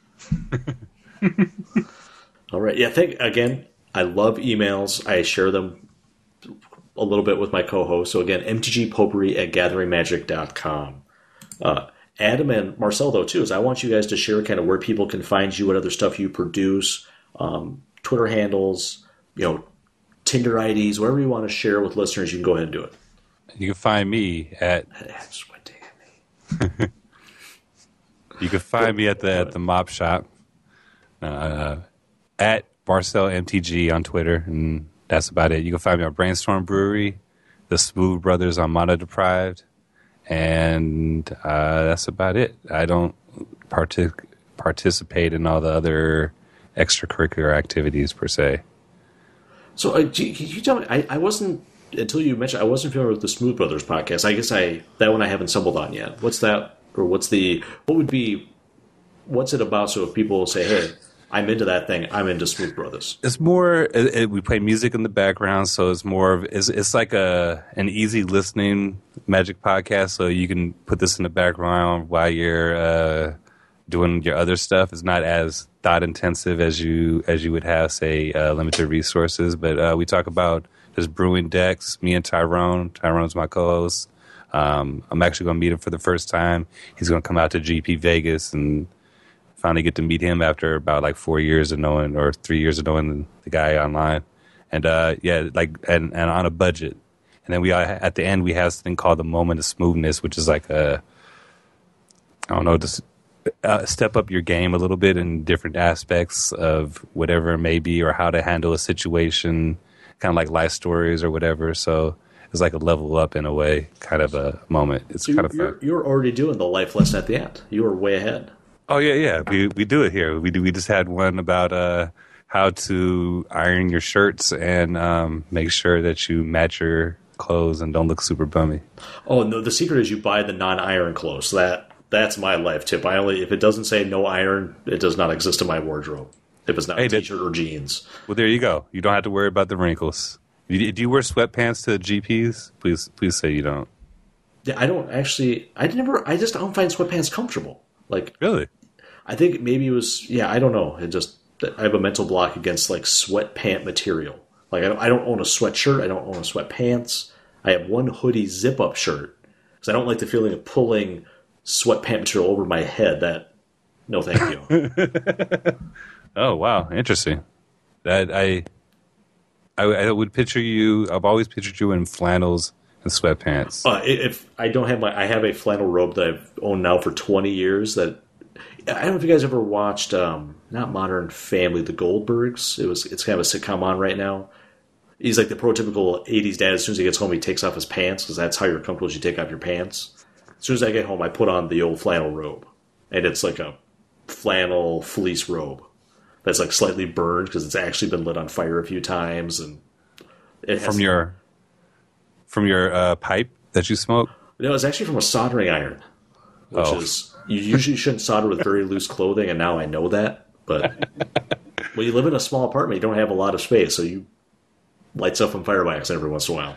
All right. Yeah, thank, again, I love emails. I share them a little bit with my co-host. So again, m t g potpourri at gathering magic dot com. Uh, Adam and Marcel, though, too, is I want you guys to share kind of where people can find you, what other stuff you produce, um, Twitter handles, you know, Tinder I Ds, whatever you want to share with listeners, you can go ahead and do it. You can find me at... You can find me at the at the mop shop, uh, at Marcel M T G on Twitter, and that's about it. You can find me on Brainstorm Brewery, the Smooth Brothers on Mono Deprived, and uh, that's about it. I don't partic- participate in all the other extracurricular activities per se. So, uh, can you tell me? I, I wasn't until you mentioned I wasn't familiar with the Smooth Brothers podcast. I guess I that one I haven't stumbled on yet. What's that? Or what's the what would be what's it about? So if people say, "Hey, I'm into that thing. I'm into Smooth Brothers." It's more. It, it, we play music in the background, so it's more of it's, it's like a an easy listening Magic podcast. So you can put this in the background while you're uh, doing your other stuff. It's not as thought intensive as you as you would have, say, uh, limited resources. But uh, we talk about just brewing decks. Me and Tyrone. Tyrone's my co-host. Um, I'm actually going to meet him for the first time. He's going to come out to G P Vegas and finally get to meet him after about like four years of knowing, or three years of knowing the guy online. And uh, yeah, like and, and on a budget. And then we at the end we have something called the Moment of Smoothness, which is like a I don't know, just uh, step up your game a little bit in different aspects of whatever it may be, or how to handle a situation, kind of like life stories or whatever. So. It's like a level up in a way, kind of a moment. It's so kind of you're, fun. You're already doing the life lesson at the end. You were way ahead. Oh yeah, yeah. We we do it here. We do. We just had one about uh, how to iron your shirts and um, make sure that you match your clothes and don't look super bummy. Oh no! The secret is you buy the non-iron clothes. That that's my life tip. I only if it doesn't say no iron, it does not exist in my wardrobe. If it's not hey, a t-shirt that, or jeans. Well, there you go. You don't have to worry about the wrinkles. Do you wear sweatpants to G Ps? Please, please say you don't. Yeah, I don't actually. I never. I just don't find sweatpants comfortable. Like really, I think maybe it was. Yeah, I don't know. It just I have a mental block against like sweatpant material. Like I don't, I don't own a sweatshirt. I don't own a sweatpants. I have one hoodie zip-up shirt because I don't like the feeling of pulling sweatpant material over my head. That no, thank you. Oh wow, interesting. That I. I, I would picture you. I've always pictured you in flannels and sweatpants. Uh, if I don't have my, I have a flannel robe that I've owned now for twenty years. That I don't know if you guys ever watched, um, not Modern Family, The Goldbergs. It was, it's kind of a sitcom on right now. He's like the prototypical eighties dad. As soon as he gets home, he takes off his pants because that's how you're comfortable. Is you take off your pants. As soon as I get home, I put on the old flannel robe, and it's like a flannel fleece robe. That's like slightly burned because it's actually been lit on fire a few times, and it has, from your from your uh, pipe that you smoke. No, it's actually from a soldering iron, which oh. is you usually shouldn't solder with very loose clothing, and now I know that. But when you live in a small apartment, you don't have a lot of space, so you light stuff on fire by accident every once in a while.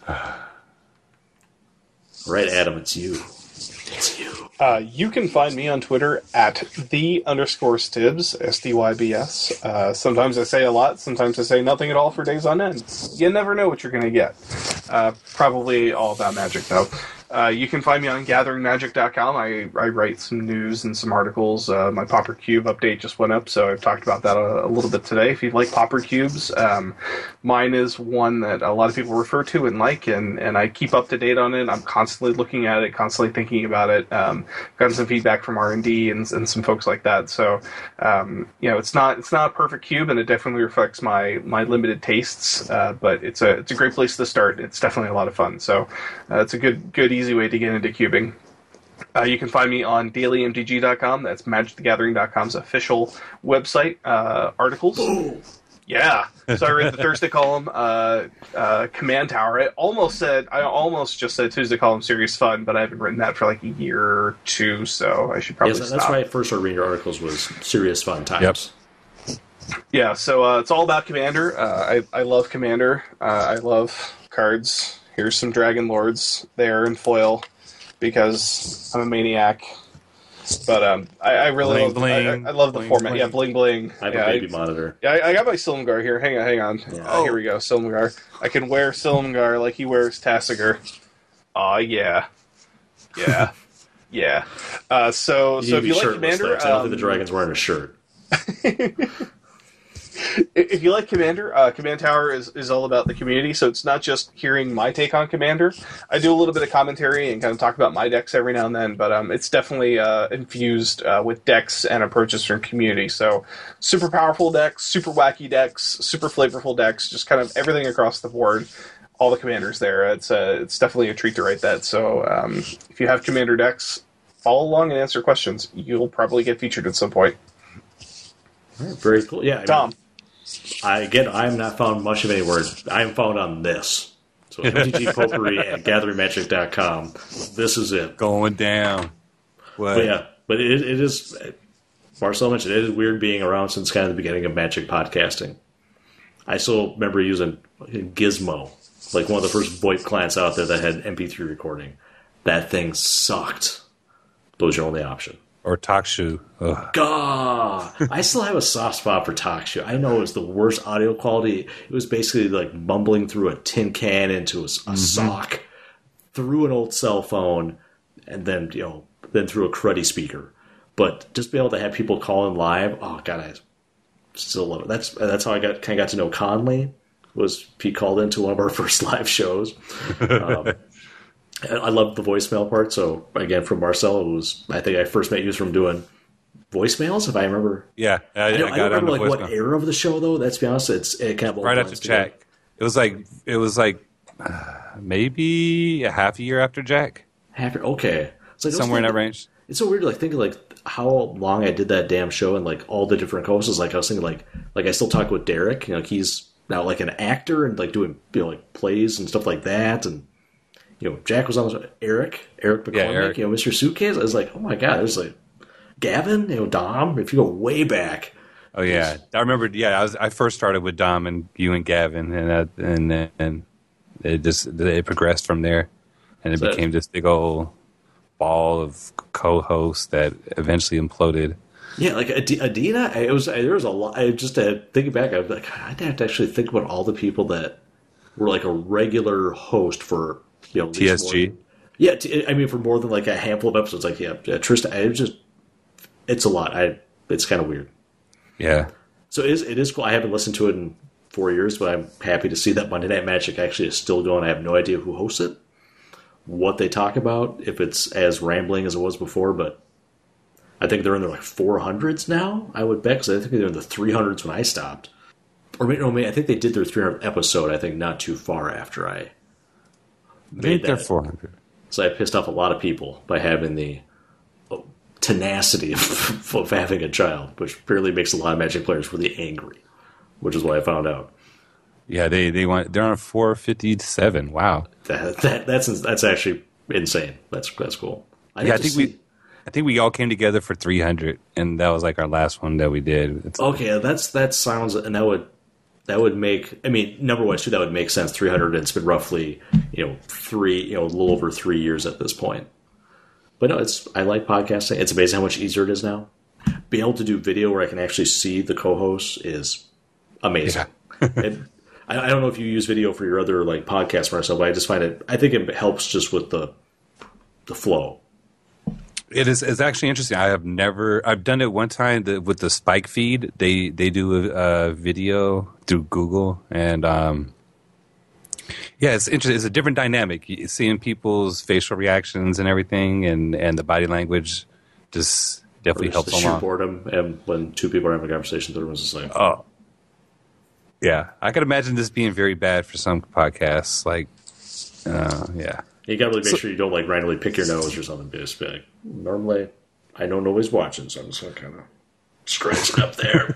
All right, Adam, it's you. It's you. Uh, you can find me on Twitter at the underscore Stibs, S D Y B S. Uh, sometimes I say a lot, sometimes I say nothing at all for days on end. You never know what you're going to get. Uh, probably all about Magic, though. Uh, you can find me on gathering magic dot com. I, I write some news and some articles. Uh, my Pauper Cube update just went up, so I've talked about that a, a little bit today. If you like Pauper Cubes, um, mine is one that a lot of people refer to and like, and, and I keep up to date on it. I'm constantly looking at it, constantly thinking about it. Um, gotten some feedback from R and D and, and some folks like that. So, um, you know, it's not it's not a perfect cube, and it definitely reflects my my limited tastes. Uh, but it's a it's a great place to start. It's definitely a lot of fun. So, uh, it's a good good. easy way to get into cubing. Uh, you can find me on daily m t g dot com. That's magic the gathering dot com's official website. Uh, articles. Ooh. Yeah. So I read the Thursday column, uh, uh, Command Tower. I almost said, I almost just said Tuesday column, Serious Fun, but I haven't written that for like a year or two, so I should probably yes, stop. That's why I first started reading your articles was Serious Fun Times. Yep. Yeah, so uh, it's all about Commander. Uh, I I love Commander. Uh, I love cards. Here's some Dragon Lords there in foil because I'm a maniac. But um, I, I really Bling, love. bling, I, I love the bling, format. bling. Yeah, bling bling. I have yeah, a baby I, monitor. Yeah, I, I got my Silumgar here. Hang on, hang on. Yeah. Uh, here we go, Silumgar. I can wear Silumgar like he wears Tassiger. Aw, yeah. Yeah. yeah. Uh, so, so if you like Commander... There, so I don't think um, the dragon's wearing a shirt. If you like Commander, uh, Command Tower is, is all about the community, so it's not just hearing my take on Commander. I do a little bit of commentary and kind of talk about my decks every now and then, but um, it's definitely uh, infused uh, with decks and approaches from community. So super powerful decks, super wacky decks, super flavorful decks, just kind of everything across the board. All the Commanders there. It's uh, it's definitely a treat to write that. So um, if you have Commander decks, follow along and answer questions. You'll probably get featured at some point. Very cool. Yeah, I Tom. Mean, I again, I am not found much of anywhere. I am found on this. So M T G Potpourri at gathering magic dot com. This is it. Going down. What? But yeah, but it, it is. Marcel mentioned it is weird being around since kind of the beginning of Magic podcasting. I still remember using Gizmo, like one of the first VoIP clients out there that had M P three recording. That thing sucked. That was your only option. Or TalkShoe. Ugh. God, I still have a soft spot for TalkShoe. I know it was the worst audio quality. It was basically like mumbling through a tin can into a, a mm-hmm. sock, through an old cell phone, and then you know, then through a cruddy speaker. But just be able to have people call in live. Oh God, I still love it. That's that's how I got kind of got to know Conley. Was he called into one of our first live shows? Um, I loved the voicemail part. So again, from Marcel, it was I think I first met you from doing voicemails, if I remember. Yeah, I, I, don't, I I got don't remember like voicemail. what era of the show though. Let's be honest, it's it kind of right after Jack. Together. It was like it was like uh, maybe a half a year after Jack. Half okay, it's like somewhere thinking, in that range. It's so weird, like thinking like how long I did that damn show and like all the different coasts. Like I was thinking like like I still talk with Derek. You know, like he's now like an actor and like doing you know like plays and stuff like that and. You know, Jack was on the Eric, Eric McCormick, yeah, Eric. you know, Mister Suitcase. I was like, oh my God, there's like Gavin, you know, Dom. If you go way back. Oh yeah, I remember. Yeah, I was. I first started with Dom and you and Gavin, and uh, and and it just it progressed from there, and it so became this big old ball of co-hosts that eventually imploded. Yeah, like Adina, it was there was a lot. I just had thinking back, I was like, I'd have to actually think about all the people that were like a regular host for. You know, T S G. Than, yeah, t- I mean, for more than like a handful of episodes, like yeah, yeah Tristan. I just, it's a lot. I, it's kind of weird. Yeah. So it is, it is cool. I haven't listened to it in four years, but I'm happy to see that Monday Night Magic actually is still going. I have no idea who hosts it, what they talk about, if it's as rambling as it was before, but I think they're in the like four hundreds now. I would bet because I think they're in the three hundreds when I stopped, or maybe no, maybe I think they did their three hundredth episode. I think not too far after I. I think they're four hundred. So I pissed off a lot of people by having the tenacity of, of having a child, which apparently makes a lot of Magic players really angry, which is what I found out. Yeah, they they want they're on a four fifty-seven. Wow, that, that that's that's actually insane. That's that's cool. I yeah, I think see. we I think we all came together for three hundred, and that was like our last one that we did. It's, okay, that's that sounds and that would. That would make, I mean, number one, too, that would make sense. three hundred, it's been roughly, you know, three, you know, a little over three years at this point. But no, it's, I like podcasting. It's amazing how much easier it is now. Being able to do video where I can actually see the co-hosts is amazing. Yeah. it, I, I don't know if you use video for your other, like, podcasts, Marcel, but I just find it, I think it helps just with the the flow. It is. It's actually interesting. I have never. I've done it one time the, with the Spike feed. They they do a, a video through Google, and um, yeah, it's interesting. It's a different dynamic. Seeing people's facial reactions and everything, and, and the body language, just definitely helps the along. Sheer boredom, and when two people are having a conversation, the everyone's just like, oh, yeah. I can imagine this being very bad for some podcasts. Like, uh, yeah. You got to really make so, sure you don't like randomly pick your nose or something. Just like, normally, I know nobody's watching, so I'm just gonna kind of scratch it up there.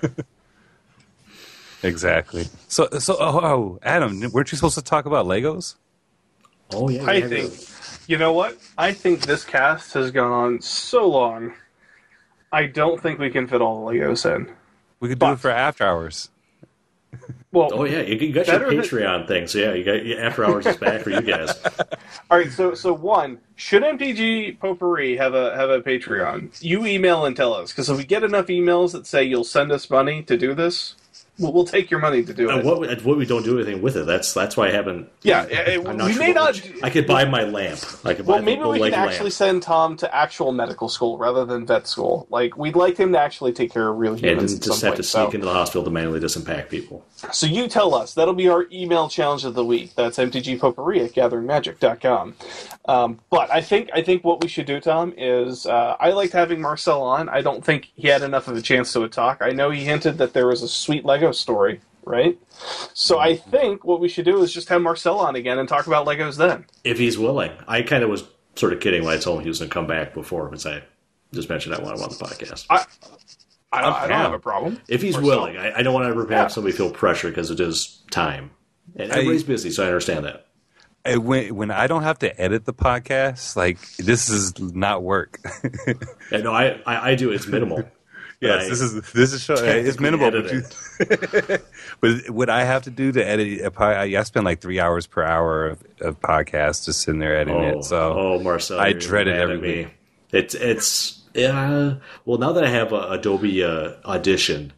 Exactly. So, so, oh, oh, Adam, weren't you supposed to talk about Legos? Oh yeah. I think. You know what? I think this cast has gone on so long. I don't think we can fit all the Legos in. We could do but, it for after hours. Well, oh yeah, you, you got your Patreon than, thing, so yeah, you got your after hours is back for you guys. All right, so so one, should M T G Potpourri have a have a Patreon? You email and tell us, because if we get enough emails that say you'll send us money to do this, we'll, we'll take your money to do and it. What, what we don't do anything with it. That's that's why I haven't. Yeah, it, I'm not we sure may not. Which, I could buy my lamp. I could well, buy maybe the, the we leg can actually lamp. send Tom to actual medical school rather than vet school. Like, we'd like him to actually take care of real Yeah, humans. didn't just at have some to point, sneak so. into the hospital to manually disimpact people. So you tell us. That'll be our email challenge of the week. That's M T G Potpourri at gathering magic dot com. Um, but I think I think what we should do, Tom, is uh, I liked having Marcel on. I don't think he had enough of a chance to talk. I know he hinted that there was a sweet Lego story, right? So I think what we should do is just have Marcel on again and talk about Legos then. If he's willing. I kind of was sort of kidding when I told him he was going to come back before, because I just mentioned that when I was on the podcast. I, I, don't, I don't have a problem. If he's Marcel. willing. I, I don't want to ever have Yeah. somebody feel pressure because it is time. And everybody's I, busy, so I understand that. I, when, when I don't have to edit the podcast, like, this is not work. Yeah, no, I, I, I do. It's minimal. Yes, I, this is this is show, it's minimal. But, you, but what I have to do to edit, a pod- I spend like three hours per hour of, of podcast just sitting there editing oh, it. So, oh, Marcel, I you're dread it mad every at me. week. It's it's yeah. Well, now that I have uh, Adobe uh, Audition,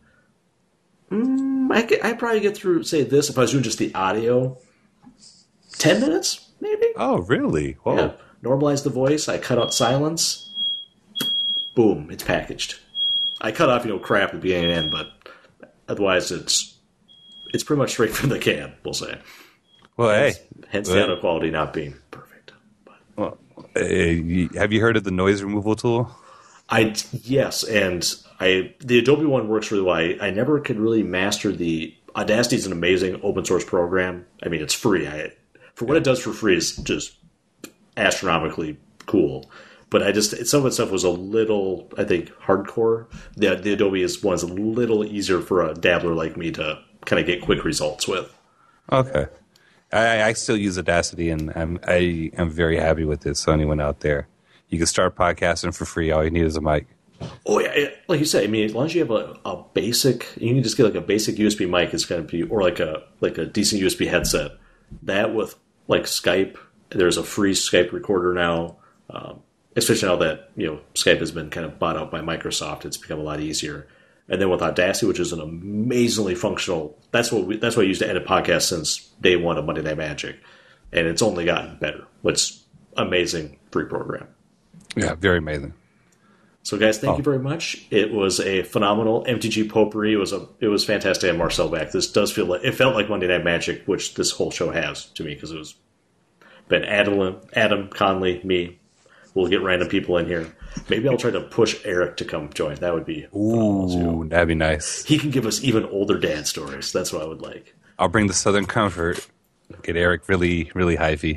mm, I could, I'd probably get through say this if I was doing just the audio. Ten minutes, maybe. Oh, really? Whoa. Yeah. Normalize the voice. I cut out silence. Boom! It's packaged. I cut off, you know, crap at the beginning and end, but otherwise it's it's pretty much straight from the can, we'll say. Well, hence, hey. Hence well, the audio quality not being perfect. But. Well, uh, you, have you heard of the noise removal tool? I, yes, and I the Adobe one works really well. I, I never could really master the... Audacity is an amazing open source program. I mean, it's free. I, for what it does for free is just astronomically cool. But I just some of the stuff was a little, I think, hardcore. The the Adobe is one's a little easier for a dabbler like me to kind of get quick results with. Okay, I, I still use Audacity, and I'm I am very happy with it. So anyone out there, you can start podcasting for free. All you need is a mic. Oh yeah, like you said. I mean, as long as you have a, a basic, you can just get like a basic U S B mic. It's going to be, or like a like a decent U S B headset. That with like Skype, there's a free Skype recorder now. Um, Especially now that, you know, Skype has been kind of bought out by Microsoft, it's become a lot easier. And then with Audacity, which is an amazingly functional, that's what we, that's what I used to edit podcasts since day one of Monday Night Magic, and it's only gotten better. It's amazing free program. Yeah, very amazing. So, guys, thank oh. you very much. It was a phenomenal M T G Potpourri. It was a it was fantastic to have Marcel back. This does feel like it felt like Monday Night Magic, which this whole show has to me because it was been Adam, Adam Conley, me. We'll get random people in here. Maybe I'll try to push Eric to come join. That would be Ooh, that'd be nice. He can give us even older dad stories. That's what I would like. I'll bring the Southern Comfort. Get Eric really, really hyphy.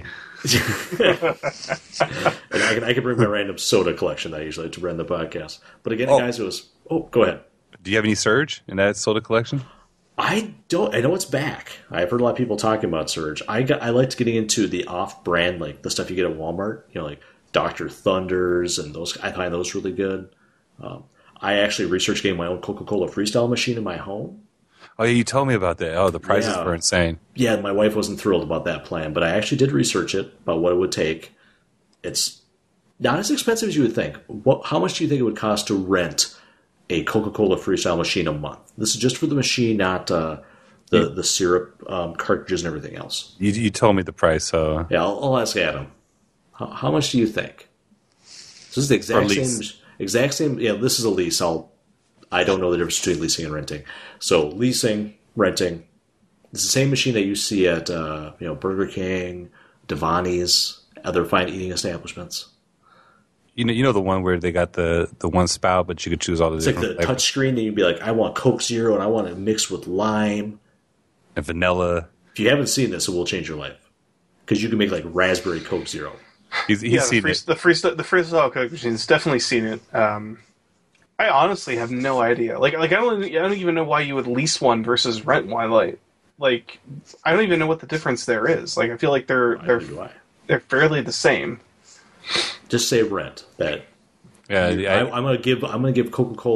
And I can, I can bring my random soda collection that I usually like to run the podcast. But again, oh. guys, it was... Oh, go ahead. Do you have any Surge in that soda collection? I don't. I know it's back. I've heard a lot of people talking about Surge. I got. I liked getting into the off-brand, like the stuff you get at Walmart. You know, like Doctor Thunders and those. I find those really good. Um, I actually researched getting my own Coca-Cola Freestyle machine in my home. Oh, yeah, you told me about that. Oh, the prices Yeah. were insane. Yeah, my wife wasn't thrilled about that plan, but I actually did research it about what it would take. It's not as expensive as you would think. What? How much do you think it would cost to rent a Coca-Cola Freestyle machine a month? This is just for the machine, not uh, the the syrup um, cartridges and everything else. You, you told me the price, so... Yeah, I'll, I'll ask Adam. How, how much do you think? This is the exact same. Exact same. Yeah, this is a lease. I'll. I don't know the difference between leasing and renting. So leasing, renting. It's the same machine that you see at uh, you know Burger King, Devani's, other fine eating establishments. You know, you know the one where they got the, the one spout, but you could choose all the It's different like the touch screen, and you'd be like, I want Coke Zero, and I want it mixed with lime. And vanilla. If you haven't seen this, it will change your life. Because you can make like raspberry Coke Zero. He's, he's yeah, seen the, free, it. the freestyle the freestyle Coke machine's definitely seen it. Um, I honestly have no idea. Like, like I don't, I don't even know why you would lease one versus rent one. Like, like I don't even know what the difference there is. Like, I feel like they're they're I. they're fairly the same. Just say rent. That Yeah, I, I, I'm gonna give. I'm gonna give Coca-Cola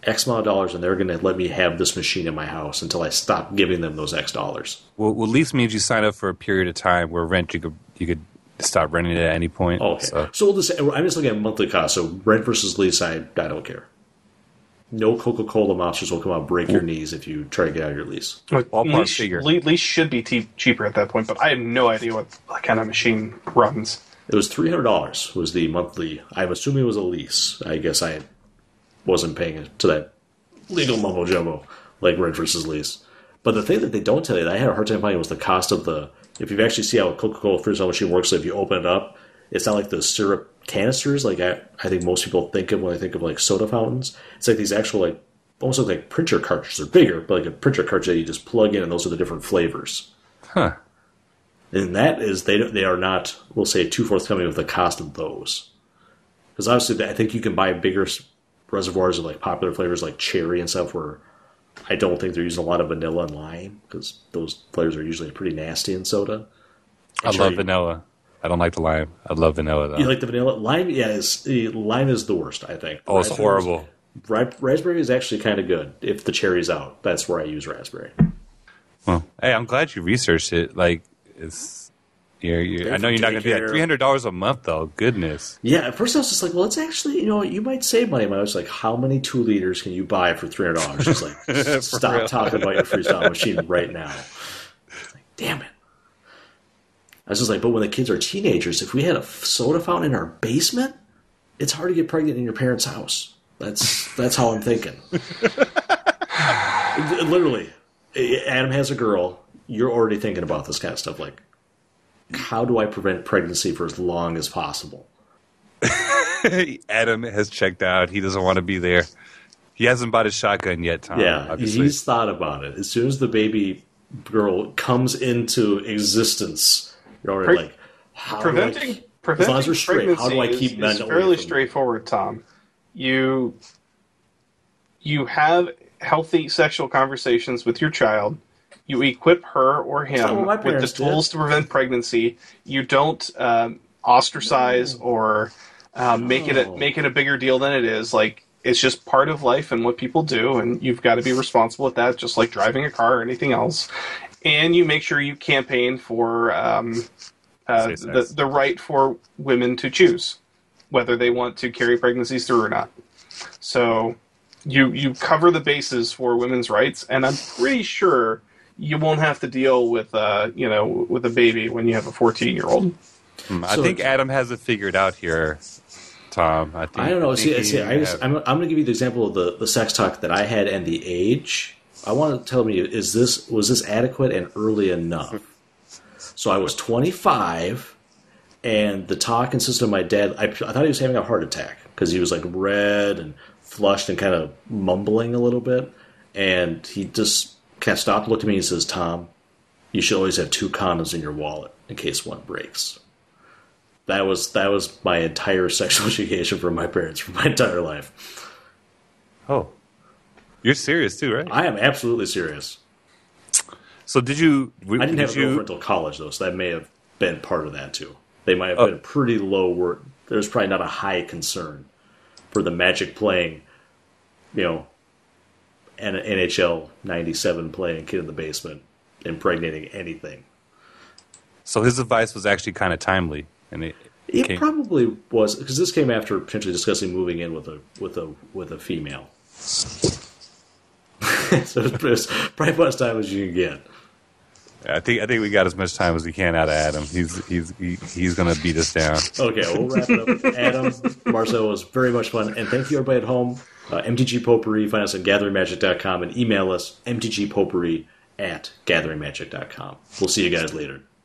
X amount of dollars, and they're going to let me have this machine in my house until I stop giving them those X dollars. Well, well lease means you sign up for a period of time where rent you could you could stop renting it at any point. Okay. So, so we'll just, I'm just looking at monthly cost. So rent versus lease, I, I don't care. No Coca-Cola monsters will come out and break your knees if you try to get out of your lease. Ballpark Lease, figure. le- lease should be te- cheaper at that point, but I have no idea what kind of machine runs. It was three hundred dollars was the monthly. I'm assuming it was a lease. I guess I wasn't paying to that legal mumbo-jumbo, like rent versus lease. But the thing that they don't tell you that I had a hard time finding was the cost of the, if you actually see how a Coca-Cola freestyle machine works, so if you open it up, it's not like the syrup canisters like I, I think most people think of when they think of like soda fountains. It's like these actual like almost look like printer cartridges. They're bigger, but like a printer cartridge that you just plug in, and those are the different flavors. huh. And that is they they are not, we'll say, too forthcoming with the cost of those, because obviously I think you can buy bigger reservoirs of like popular flavors like cherry and stuff, where I don't think they're using a lot of vanilla and lime because those flavors are usually pretty nasty in soda. I cherry, love vanilla. I don't like the lime. I love vanilla though. You like the vanilla? Lime, yeah, is lime is the worst, I think. Oh, it's Raspberry is- horrible. Ra- Raspberry is actually kind of good if the cherry's out. That's where I use raspberry. Well, hey, I'm glad you researched it. Like, it's. You're, you're, I know you're not going to do that. Daycare. three hundred dollars a month, though. Goodness. Yeah, at first I was just like, well, it's actually, you know, you might save money. But I was like, how many two liters can you buy for three hundred dollars? Just like, stop real. talking about your freestyle machine right now. Like, damn it. I was just like, but when the kids are teenagers, if we had a soda fountain in our basement, it's hard to get pregnant in your parents' house. That's that's how I'm thinking. Literally, Adam has a girl. You're already thinking about this kind of stuff. Like, how do I prevent pregnancy for as long as possible? Adam has checked out. He doesn't want to be there. He hasn't bought his shotgun yet, Tom. Yeah, obviously. he's thought about it. As soon as the baby girl comes into existence, you're already Pre- like, how Preventing do I, preventing as long as we're straight, pregnancy how do I keep is, men is away fairly from- straightforward, Tom. You you have healthy sexual conversations with your child. You equip her or That's him what my with the parents did. tools to prevent pregnancy. You don't um, ostracize or um, make it a, Oh. make it a bigger deal than it is. Like, it's just part of life and what people do, and you've got to be responsible with that, just like driving a car or anything else. And you make sure you campaign for um, uh, Safe the sex. the right for women to choose whether they want to carry pregnancies through or not. So you you cover the bases for women's rights, and I'm pretty sure you won't have to deal with uh you know with a baby when you have a fourteen year old. Hmm, I So- think Adam has it figured out here, Tom. I think. I don't know. think See, he see I just, have- I'm, I'm going to give you the example of the, the sex talk that I had and the age. I want to tell me, is this was this adequate and early enough? So I was twenty-five, and the talk consisted of my dad. I, I thought he was having a heart attack because he was like red and flushed and kind of mumbling a little bit. And he just kind of stopped, looked at me, and says, "Tom, you should always have two condoms in your wallet in case one breaks." That was that was my entire sexual education from my parents for my entire life. Oh, you're serious too, right? I am absolutely serious. So did you? w- I didn't did have a you, girlfriend until college, though, so that may have been part of that, too. They might have Oh. been pretty low. Word. There's probably not a high concern for the Magic playing, you know, an N H L ninety-seven playing kid in the basement impregnating anything. So his advice was actually kind of timely, and it, It came- probably was, because this came after potentially discussing moving in with a with a with a female. So it's it's probably about as time as you can get. I think I think we got as much time as we can out of Adam. He's he's he, he's going to beat us down. Okay, we'll wrap it up. Adam, Marcel, was very much fun. And thank you, everybody at home. Uh, M T G Potpourri, find us at gathering magic dot com and email us m t g potpourri at gathering magic dot com. We'll see you guys later.